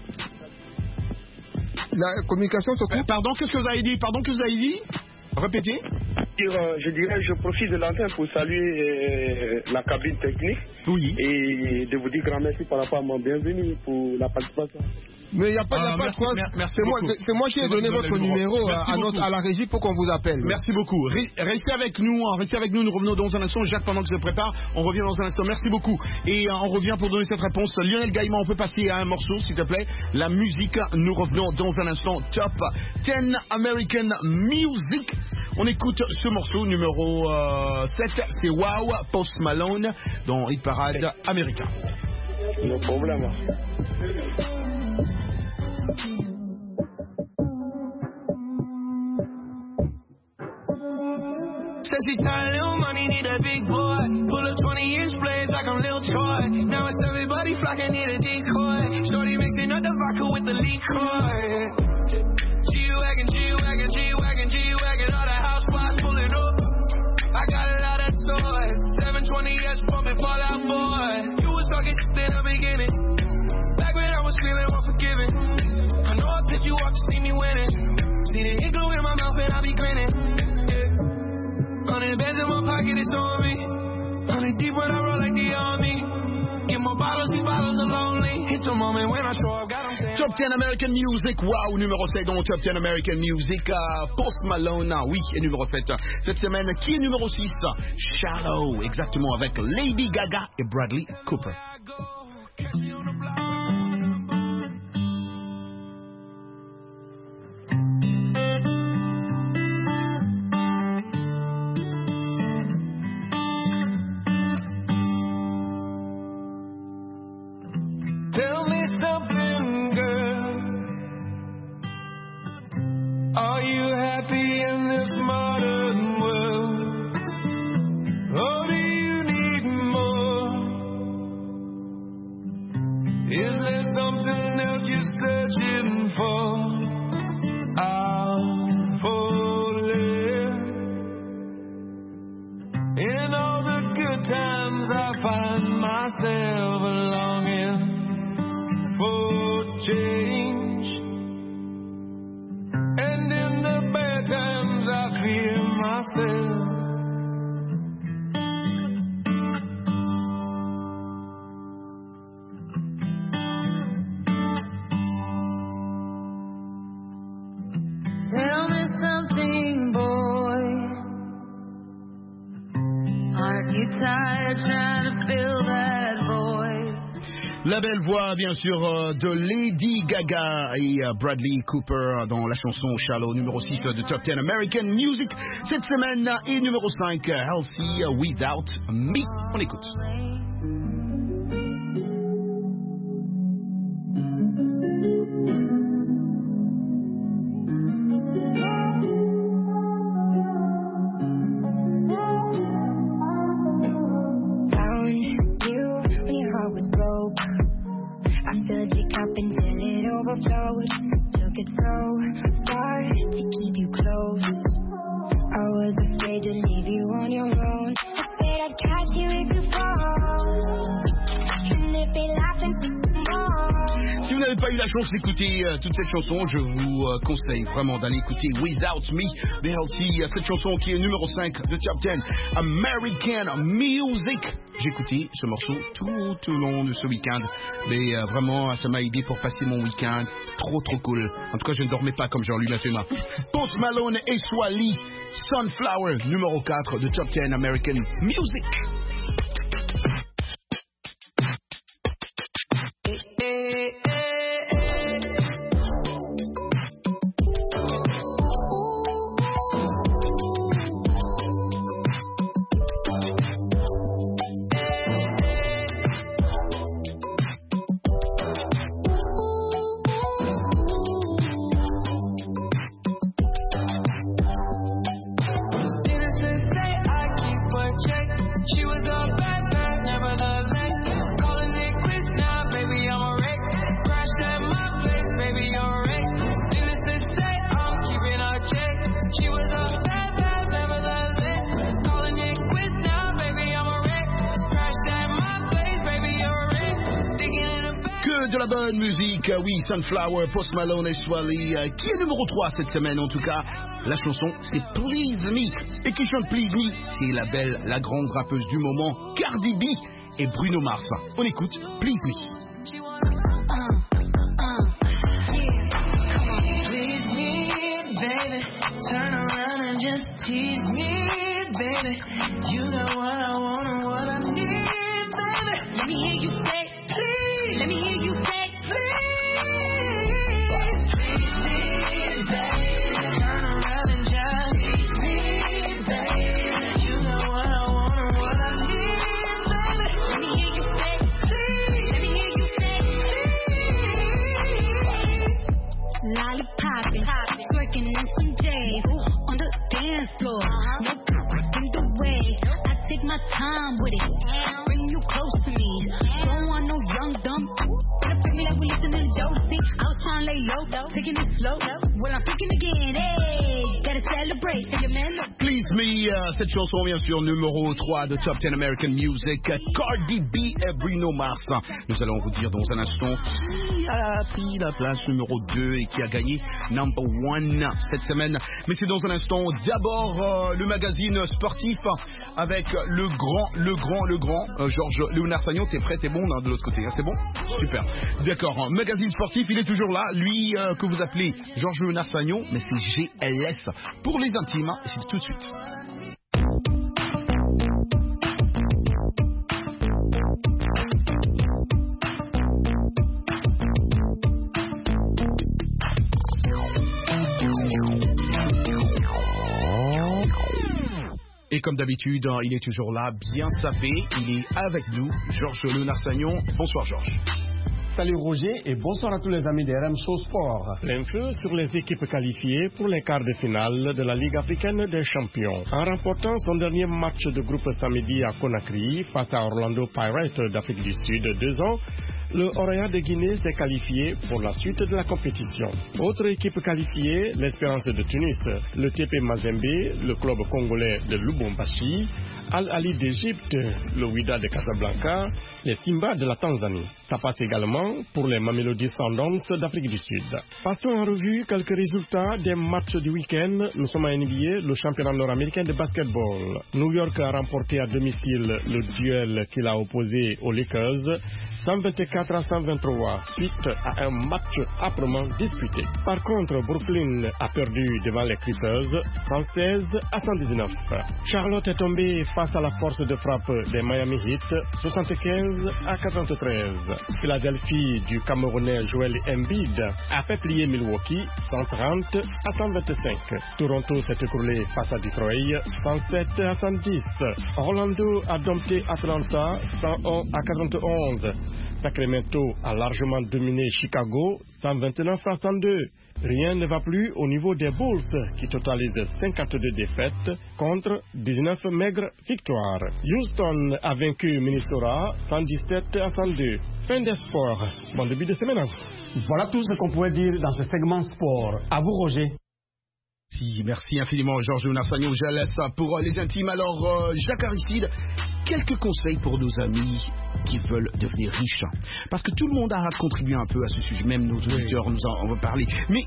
La communication se coupe. Pardon, qu'est-ce que vous avez dit? Répétez. Je dirais, je profite de l'antenne pour saluer la cabine technique. Oui. Et de vous dire grand merci par rapport à mon bienvenue pour la participation. Mais il n'y a pas de quoi. C'est moi qui ai donné votre numéro à la régie pour qu'on vous appelle. Merci beaucoup. Restez avec nous. Nous revenons dans un instant. Jacques, pendant que je prépare, on revient dans un instant. Merci beaucoup. Et on revient pour donner cette réponse. Lionel Gaïman, on peut passer à un morceau, s'il te plaît. La musique, nous revenons dans un instant. Top 10 American Music. On écoute ce morceau numéro 7. C'est Wow, Post Malone dans Hit Parade américain. No problème. Says she tired, little money, need a big boy. Pull up 20-inch blades like I'm Lil Troy. Now it's everybody flocking, need a decoy. Shorty mixing up the vodka with the liquor. G-Wagon, G-Wagon, G-Wagon, G-Wagon. All the housewives pulling up. I got a lot of toys. 720S pumping Fall Out Boy. You was talking shit in the beginning. Back when I was feeling unforgiving. See the ink glue in my mouth and I be grinning. Yeah. 100 bands in my pocket, it's on me. 100 deep when I roll like the army. Get more bottles, these bottles are lonely. It's the moment when I show up, God, I'm saying. Top 10 American Music, wow, numéro 7 dans Top 10 American Music. Post Malone, oui, est numéro 7. Cette semaine, qui est numéro 6? Shallow, exactement, avec Lady Gaga et Bradley Cooper. Tell me something, girl. Are you happy in this modern world? Or do you need more? Is there something else you're searching for? I'm falling. In all the good times I find myself longing for change, and in the bad times I fear myself. Tell me something, boy. Aren't you tired trying to fill that void? La belle voix, bien sûr, de Lady Gaga et Bradley Cooper dans la chanson Shallow, numéro 6 de Top 10 American Music. Cette semaine, et numéro 5, Halsey, Without Me. On écoute. Found you when your heart was broke. I filled your cup until it overflowed. Took it so far to keep you close. I was afraid to leave you on your own. I said I'd catch you if you fall. And if they laugh and Si vous n'avez pas eu la chance d'écouter toute cette chanson, je vous conseille vraiment d'aller écouter Without Me de Halsey, cette chanson qui est numéro 5 de Top 10 American Music. J'ai écouté ce morceau tout au long de ce week-end, mais vraiment ça m'a aidé pour passer mon week-end, trop cool. En tout cas je ne dormais pas comme Jean-Louis Lafema. Post Malone et Swally, Sunflower, numéro 4 de Top 10 American Music. De la bonne musique, oui, Sunflower, Post Malone et Swally, qui est numéro 3 cette semaine en tout cas. La chanson c'est Please Me. Et qui chante Please Me, c'est la belle, la grande rappeuse du moment, Cardi B et Bruno Mars. On écoute Please Me. Let me hear you say, Lollipopping, twerking in some J's on the dance floor. No in the way, I take my time with it. Bring you close to me. Don't want no young dumb. Better bring me like we listening to Josie. I was trying to lay low, taking it slow. Well, I'm picking again. Hey, gotta celebrate. Say your man up. Please Me, cette chanson bien sûr numéro 3 de Top 10 American Music, Cardi B et Bruno Mars. Nous allons vous dire dans un instant qui a pris la place numéro 2 et qui a gagné number 1 cette semaine. Mais c'est dans un instant. D'abord le magazine sportif avec le grand Georges Léonard Sagnon. T'es prêt, t'es bon de l'autre côté, hein, c'est bon? Super. D'accord, magazine sportif, il est toujours là. Lui que vous appelez Georges Léonard Sagnon, mais c'est GLS pour les intimes. Et c'est tout de suite. Et comme d'habitude, il est toujours là, bien sapé. Il est avec nous, Georges Léonard Sagnon. Bonsoir Georges. Salut Roger et bonsoir à tous les amis de RM Show Sport. L'info sur les équipes qualifiées pour les quarts de finale de la Ligue africaine des champions. En remportant son dernier match de groupe samedi à Conakry face à Orlando Pirates d'Afrique du Sud 2-1, le Orient de Guinée s'est qualifié pour la suite de la compétition. Autre équipe qualifiée, l'Espérance de Tunis, le TP Mazembe, le club congolais de Lubumbashi, Al-Ali d'Égypte, le Wydad de Casablanca, les Simba de la Tanzanie. Ça passe également pour les Mamelodi Sundowns d'Afrique du Sud. Passons en revue quelques résultats des matchs du week-end. Nous sommes à NBA, le championnat nord-américain de basketball. New York a remporté à domicile le duel qu'il a opposé aux Lakers, 124-123, suite à un match âprement disputé. Par contre, Brooklyn a perdu devant les Clippers, 116-119. Charlotte est tombée face à la force de frappe des Miami Heat, 75-93. Philadelphie du Camerounais Joel Embiid a fait plier Milwaukee, 130-125. Toronto s'est écroulé face à Detroit, 107-110. Orlando a dompté Atlanta, 101-91. Sacramento a largement dominé Chicago, 129-102. Rien ne va plus au niveau des Bulls qui totalisent 52 défaites contre 19 maigres victoires. Houston a vaincu Minnesota 117-102. Fin des sports. Bon début de semaine à vous. Voilà tout ce qu'on pouvait dire dans ce segment sport. À vous Roger. Merci infiniment Georges Léonard Sagnon. Je laisse ça pour les intimes. Alors Jacques Aristide, quelques conseils pour nos amis qui veulent devenir riches, parce que tout le monde a contribué un peu à ce sujet, même nos auditeurs nous en ont parlé. Mais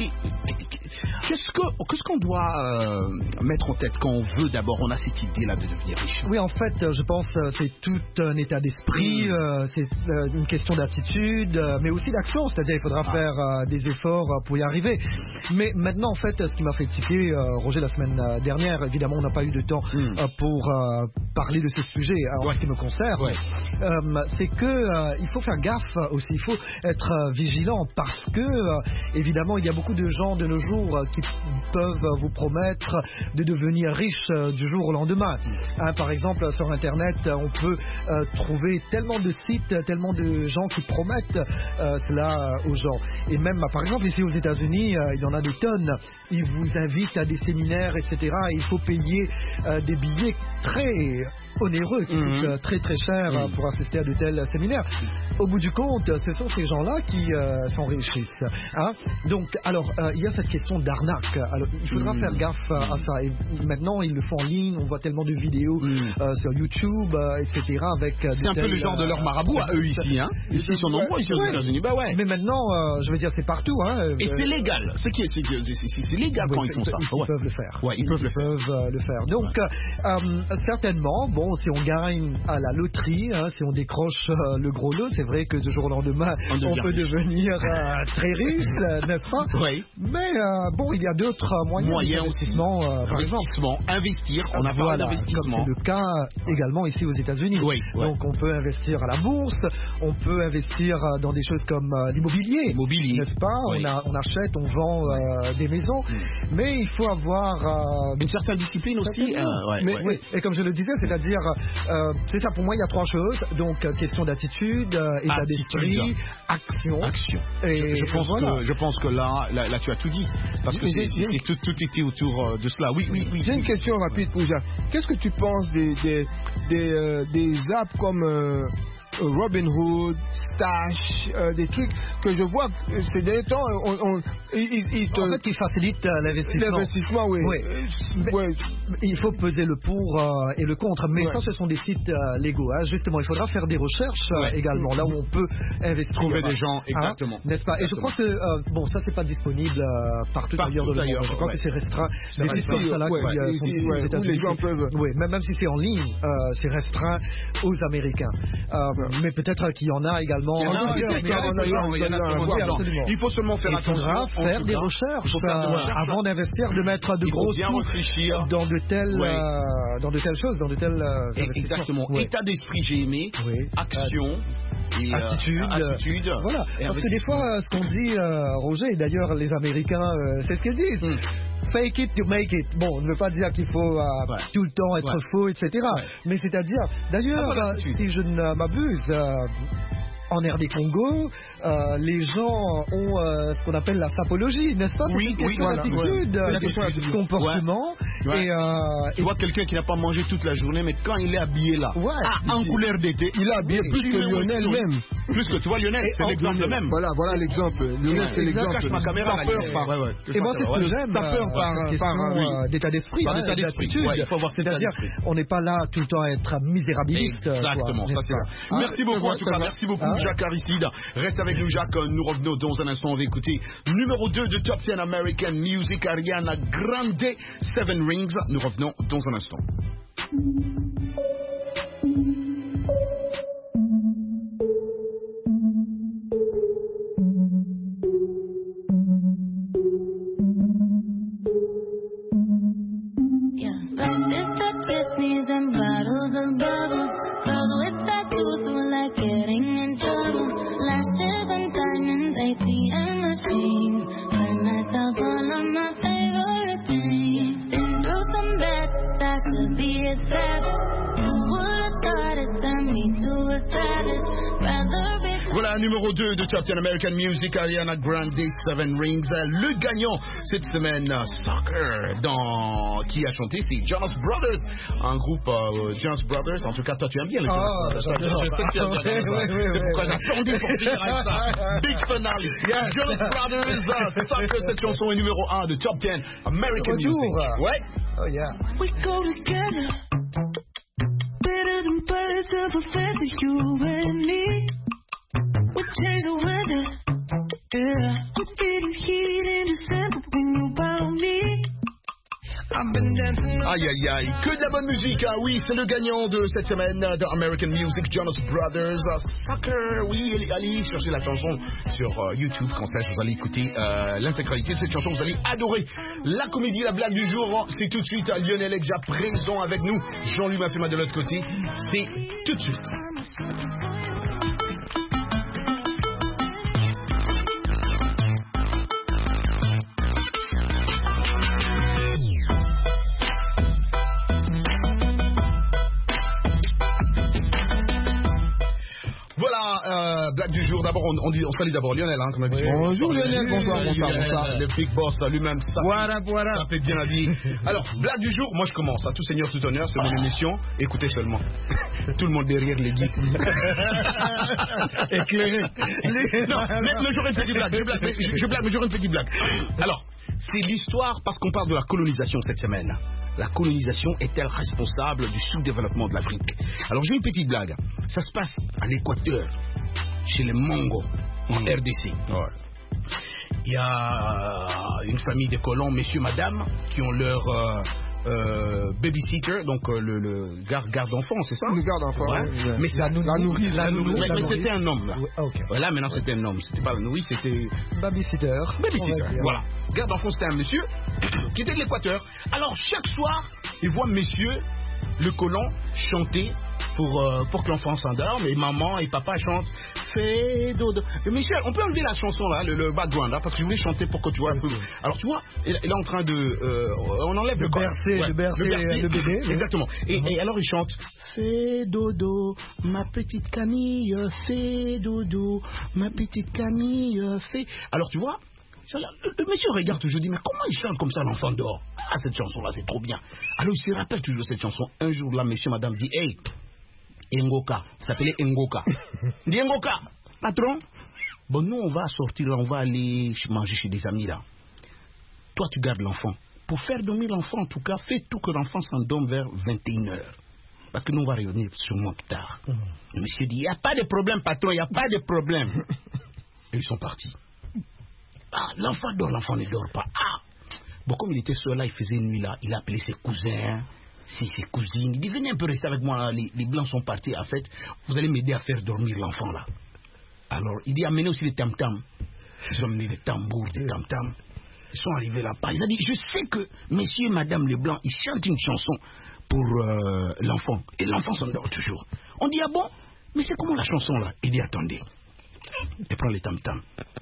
qu'est-ce qu'on doit mettre en tête quand on veut d'abord, on a cette idée là de devenir riche? Oui, en fait, je pense c'est tout un état d'esprit, c'est une question d'attitude, mais aussi d'action, c'est-à-dire il faudra faire des efforts pour y arriver. Mais maintenant, en fait, ce qui m'a fait tiquer, Roger, la semaine dernière, évidemment, on n'a pas eu de temps pour parler de ces sujets en ce qui me concerne. C'est que il faut faire gaffe aussi, il faut être vigilant, parce que évidemment il y a beaucoup de gens de nos jours qui peuvent vous promettre de devenir riche du jour au lendemain. Par exemple sur internet on peut trouver tellement de sites, tellement de gens qui promettent cela aux gens, et même par exemple ici aux États-Unis il y en a des tonnes. Ils vous invitent à des séminaires, etc. Et il faut payer des billets très onéreux qui coûtent très très cher pour assister à de tels séminaires. Au bout du compte, ce sont ces gens-là qui s'enrichissent. Donc, alors, il y a cette question d'arnaque. Alors, il faudra faire gaffe à ça. Et maintenant, ils le font en ligne. On voit tellement de vidéos sur YouTube, etc. Avec c'est un peu le genre de leur marabout à eux ici. Ici, ils sont nombreux ici aux États-Unis. Bah ouais. Mais maintenant, je veux dire, c'est partout. Et c'est légal. C'est légal quand ils font ça. Ils peuvent le faire. Ouais, ils peuvent le faire. Donc, certainement, bon, si on gagne à la loterie, si on décroche le gros lot, c'est vrai que du jour au lendemain, on peut devenir très riche, n'est-ce pas? Oui. Mais bon, il y a d'autres moyens d'investissement, par exemple. Investir, on a parlé d'investissement. Comme c'est le cas également ici aux États-Unis. Oui. Donc, on peut investir à la bourse, on peut investir dans des choses comme l'immobilier, n'est-ce pas? Oui. On achète, on vend des maisons, mais il faut avoir une certaine discipline aussi. Oui. Et comme je le disais, c'est-à-dire, c'est ça, pour moi, il y a trois choses. Donc, question d'attitude, état d'esprit, action. Et je pense que là, tu as tout dit. Parce que tout était autour de cela. Oui. J'ai une question rapide pour Jacques. Qu'est-ce que tu penses des apps comme Robinhood, Stash, des trucs que je vois ces derniers temps, En fait, qui facilite l'investissement. L'investissement, oui. Il faut peser le pour et le contre, mais ça, ce sont des sites légaux. Hein. Justement, il faudra faire des recherches également, là où on peut investir. Trouver des gens, exactement. N'est-ce pas? Et je crois que, bon, ça, c'est pas disponible partout ailleurs dans le monde. Je crois que c'est restreint. Des sites comme ça, là, qui sont ici aux États-Unis. Oui, même si c'est en ligne, c'est restreint aux Américains. Mais peut-être qu'il y en a également. Il faut seulement faire attention. Il faudra faire des recherches avant d'investir, de mettre de gros sous dans de telles choses, dans de telles exactement. État d'esprit, j'ai aimé. Action. Attitude. Voilà. Parce que des fois, ce qu'on dit, Roger, et d'ailleurs les Américains, c'est ce qu'ils disent. Fake it to make it. Bon, on ne veut pas dire qu'il faut tout le temps être faux, etc. Mais c'est-à-dire, d'ailleurs, si je ne m'abuse, en RD Congo, les gens ont ce qu'on appelle la sapologie, n'est-ce pas? C'est une question d'attitude, comportement. Tu vois quelqu'un qui n'a pas mangé toute la journée, mais quand il est habillé là, en couleur d'été, il est habillé plus que Lionel même. Plus que tu vois Lionel, c'est l'exemple même. Voilà l'exemple. Lionel, c'est l'exemple. Je cache ma caméra. Et moi, c'est ce que j'aime. Par d'état d'esprit, d'attitude. C'est-à-dire, on n'est pas là tout le temps à être misérabiliste. Exactement, ça c'est là. Merci beaucoup en tout cas, merci beaucoup Jacques Aristide. Reste avec nous Jacques, nous revenons dans un instant, on va écouter numéro 2 de Top 10 American Music, Ariana Grande, Seven Rings. Nous revenons dans un instant. Voilà, numéro 2 de Top 10 American Music, Ariana Grande, Seven Rings. Le gagnant cette semaine, Soccer, qui a chanté, c'est Jonas Brothers, un groupe Jonas Brothers. En tout cas, toi, tu aimes bien les Jonas Brothers. C'est pourquoi j'attendais pour finir avec ça. Big finale. Jonas Brothers, Soccer, cette chanson est numéro 1 de Top 10 American Music. Ouais. Oh yeah. We go together, better than birds of a feather, you and me. We change the weather, yeah. We didn't heat in December when you found me. Aïe aïe aïe, que de la bonne musique, ah oui, c'est le gagnant de cette semaine de American Music, Jonas Brothers, Soccer, oui, allez chercher la chanson sur YouTube, comme ça vous allez écouter l'intégralité de cette chanson, vous allez adorer. La comédie, la blague du jour, c'est tout de suite Lionel Exja présent avec nous, Jean-Louis Mafema de l'autre côté, c'est tout de suite. Blague du jour, d'abord on salue d'abord Lionel, hein, comme d'habitude. Bonjour Lionel, bonsoir. Le big boss lui-même, ça fait bien habillé. Alors, blague du jour, moi je commence, tout seigneur, tout honneur, c'est mon émission, écoutez seulement. Tout le monde derrière les geeks. Éclairé. Non, mais j'aurais une petite blague, je blague, mais j'aurais une petite blague. Alors, c'est l'histoire, parce qu'on parle de la colonisation cette semaine. La colonisation est-elle responsable du sous-développement de l'Afrique? Alors j'ai une petite blague. Ça se passe à l'Équateur, chez les Mongos, en RDC. Il y a une famille de colons, messieurs, madame, qui ont leur babysitter, donc le garde-enfant, c'est ça? Le garde-enfant, mais c'est la nourrice. Mais c'était un homme, là. Okay. Voilà, maintenant c'était un homme. C'était pas la nourrice, c'était... Babysitter. Voilà. Garde-enfant, c'était un monsieur qui était de l'Équateur. Alors, chaque soir, il voit monsieur, le colon, chanter pour que l'enfant s'endorme, et maman et papa chantent fais dodo. Michel, on peut enlever la chanson là, le background là, parce que je voulais chanter pour que tu vois un peu. Alors tu vois, il est en train de, on enlève le bercer, le bébé. Exactement. Et alors il chante fais dodo, ma petite Camille, fais dodo, ma petite Camille, fais. Alors tu vois. Le monsieur regarde toujours, dit mais comment il chante comme ça, l'enfant dort? Ah, cette chanson là c'est trop bien. Alors il se rappelle toujours cette chanson. Un jour là, monsieur madame dit hey, Ngoka, ça s'appelait Ngoka. Dit Ngoka, patron, bon, nous, on va sortir, on va aller manger chez des amis là. Toi, tu gardes l'enfant. Pour faire dormir l'enfant, en tout cas, fais tout que l'enfant s'endorme vers 21h. Parce que nous, on va revenir sur moi plus tard. Le monsieur dit, il n'y a pas de problème, patron, il n'y a pas de problème. Et ils sont partis. Ah, l'enfant dort, l'enfant ne dort pas. Ah. Bon, comme il était seul là, il faisait nuit là, il a appelé ses cousins, ses cousines. Il dit, venez un peu rester avec moi, les blancs sont partis. En fait, vous allez m'aider à faire dormir l'enfant là. Alors, il dit, amenez aussi les tam-tams. Ils ont amené des tambours, des tam-tams. Ils sont arrivés là-bas. Il a dit, je sais que messieurs et madame les blancs, ils chantent une chanson pour l'enfant. Et l'enfant s'endort toujours. On dit, ah bon? Mais c'est comment la chanson là? Il dit, attendez. Il prend les tam-tams.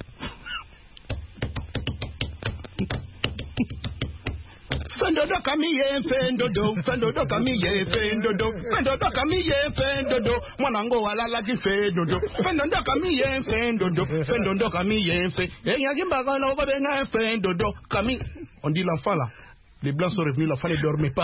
Fendodo kamiye fendodo kamiye fendodo kamiye fendodo mwanango walala ki fendodo fendodo kamiye fendodo kamiye fe eyagimba kana obenga fendodo kami. On dit l'enfant là. Les blancs sont revenus, l'enfant ne dormait pas.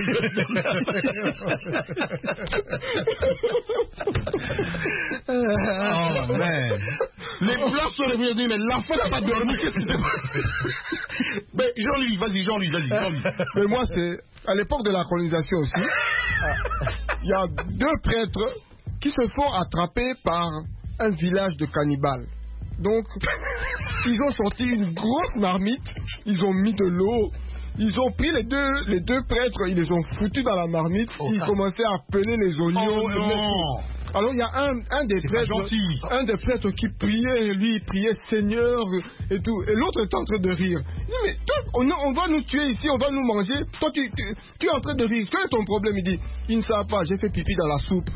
Oh man. Les blancs sont revenus, mais l'enfant n'a pas dormi. Qu'est-ce qui s'est passé? Mais Jean-Louis, vas-y. Mais moi, c'est à l'époque de la colonisation aussi. Il y a 2 prêtres qui se font attraper par un village de cannibales. Donc, ils ont sorti une grosse marmite, ils ont mis de l'eau. Ils ont pris les deux prêtres, ils les ont foutus dans la marmite, ils commençaient à peler les oignons. Oh non. Alors il y a un des prêtres qui priait, lui il priait Seigneur et tout, et l'autre est en train de rire. Il dit, mais toi, on va nous tuer ici, on va nous manger, toi tu es en train de rire, quel est ton problème? Il dit, ils ne savent pas, j'ai fait pipi dans la soupe.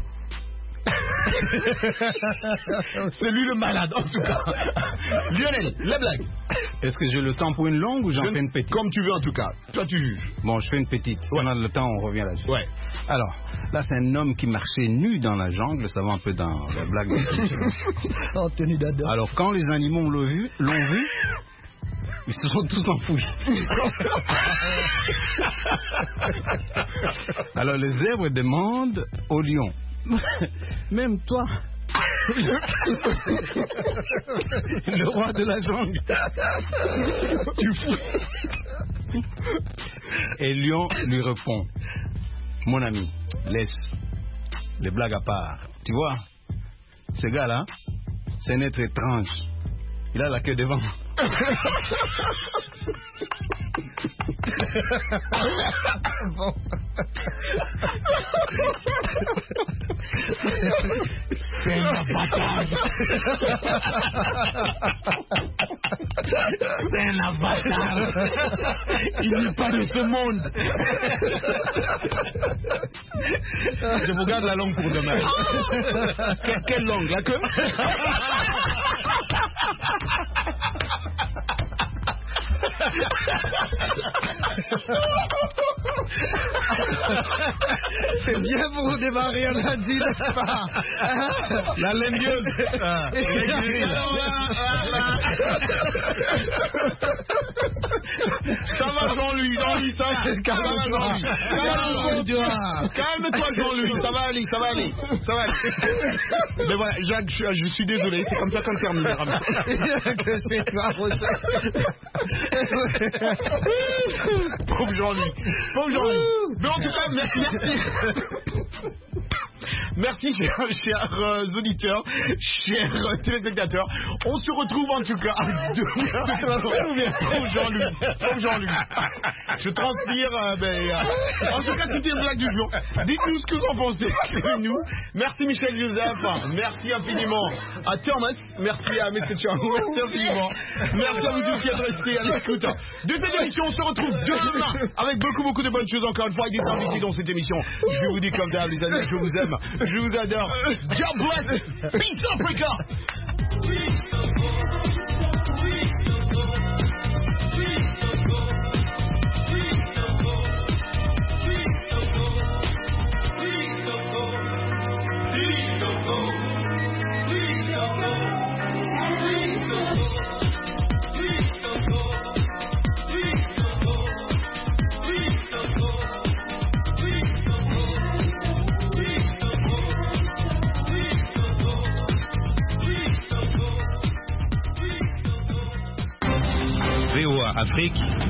C'est lui le malade en tout cas. Lionel, la blague. Est-ce que j'ai le temps pour une longue ou j'en fais une petite? Comme tu veux en tout cas. Toi tu juges. Bon, je fais une petite. Pendant le temps, on revient là-dessus. Ouais. Alors, là c'est un homme qui marchait nu dans la jungle. Ça va un peu dans la blague. Anthony Dada. Alors quand les animaux l'ont vu, ils se sont tous enfouis. Alors les zèbres demandent au lion, même toi, le roi de la jungle, tu fous. Et lion lui répond, mon ami, laisse les blagues à part. Tu vois, ce gars-là, c'est un être étrange. Il a la queue devant. Bon. C'est un avatar. C'est un avatar. Il n'est pas de ce monde. Je vous garde la langue pour demain. Quelle langue? La queue? C'est bien pour démarrer un lundi, n'est-ce pas? La lendieuse. Ça va Jean-Louis, ça va. Calme-toi Jean-Louis, ça va aller. Mais voilà, Jacques, je suis désolé, c'est comme ça qu'on termine. Que c'est toi, Pauvre Jean-Louis. Mais en tout cas, merci. Merci, chers auditeurs, chers téléspectateurs. On se retrouve en tout cas demain. Pauvre Jean-Louis. Je transpire. En tout cas, c'était une blague du jour. Dites-nous ce que vous en pensez. Écrivez-nous. Merci Michel Joseph. Merci infiniment à Thomas. Merci à M. Changou. Merci infiniment. Merci à vous tous qui êtes restés à l'écoute de cette émission. On se retrouve demain avec beaucoup de bonnes choses encore une fois avec des invités dans cette émission. Je vous dis comme d'hab, les amis, je vous aime. Je vous adore. God bless. Peace Africa. Afrique.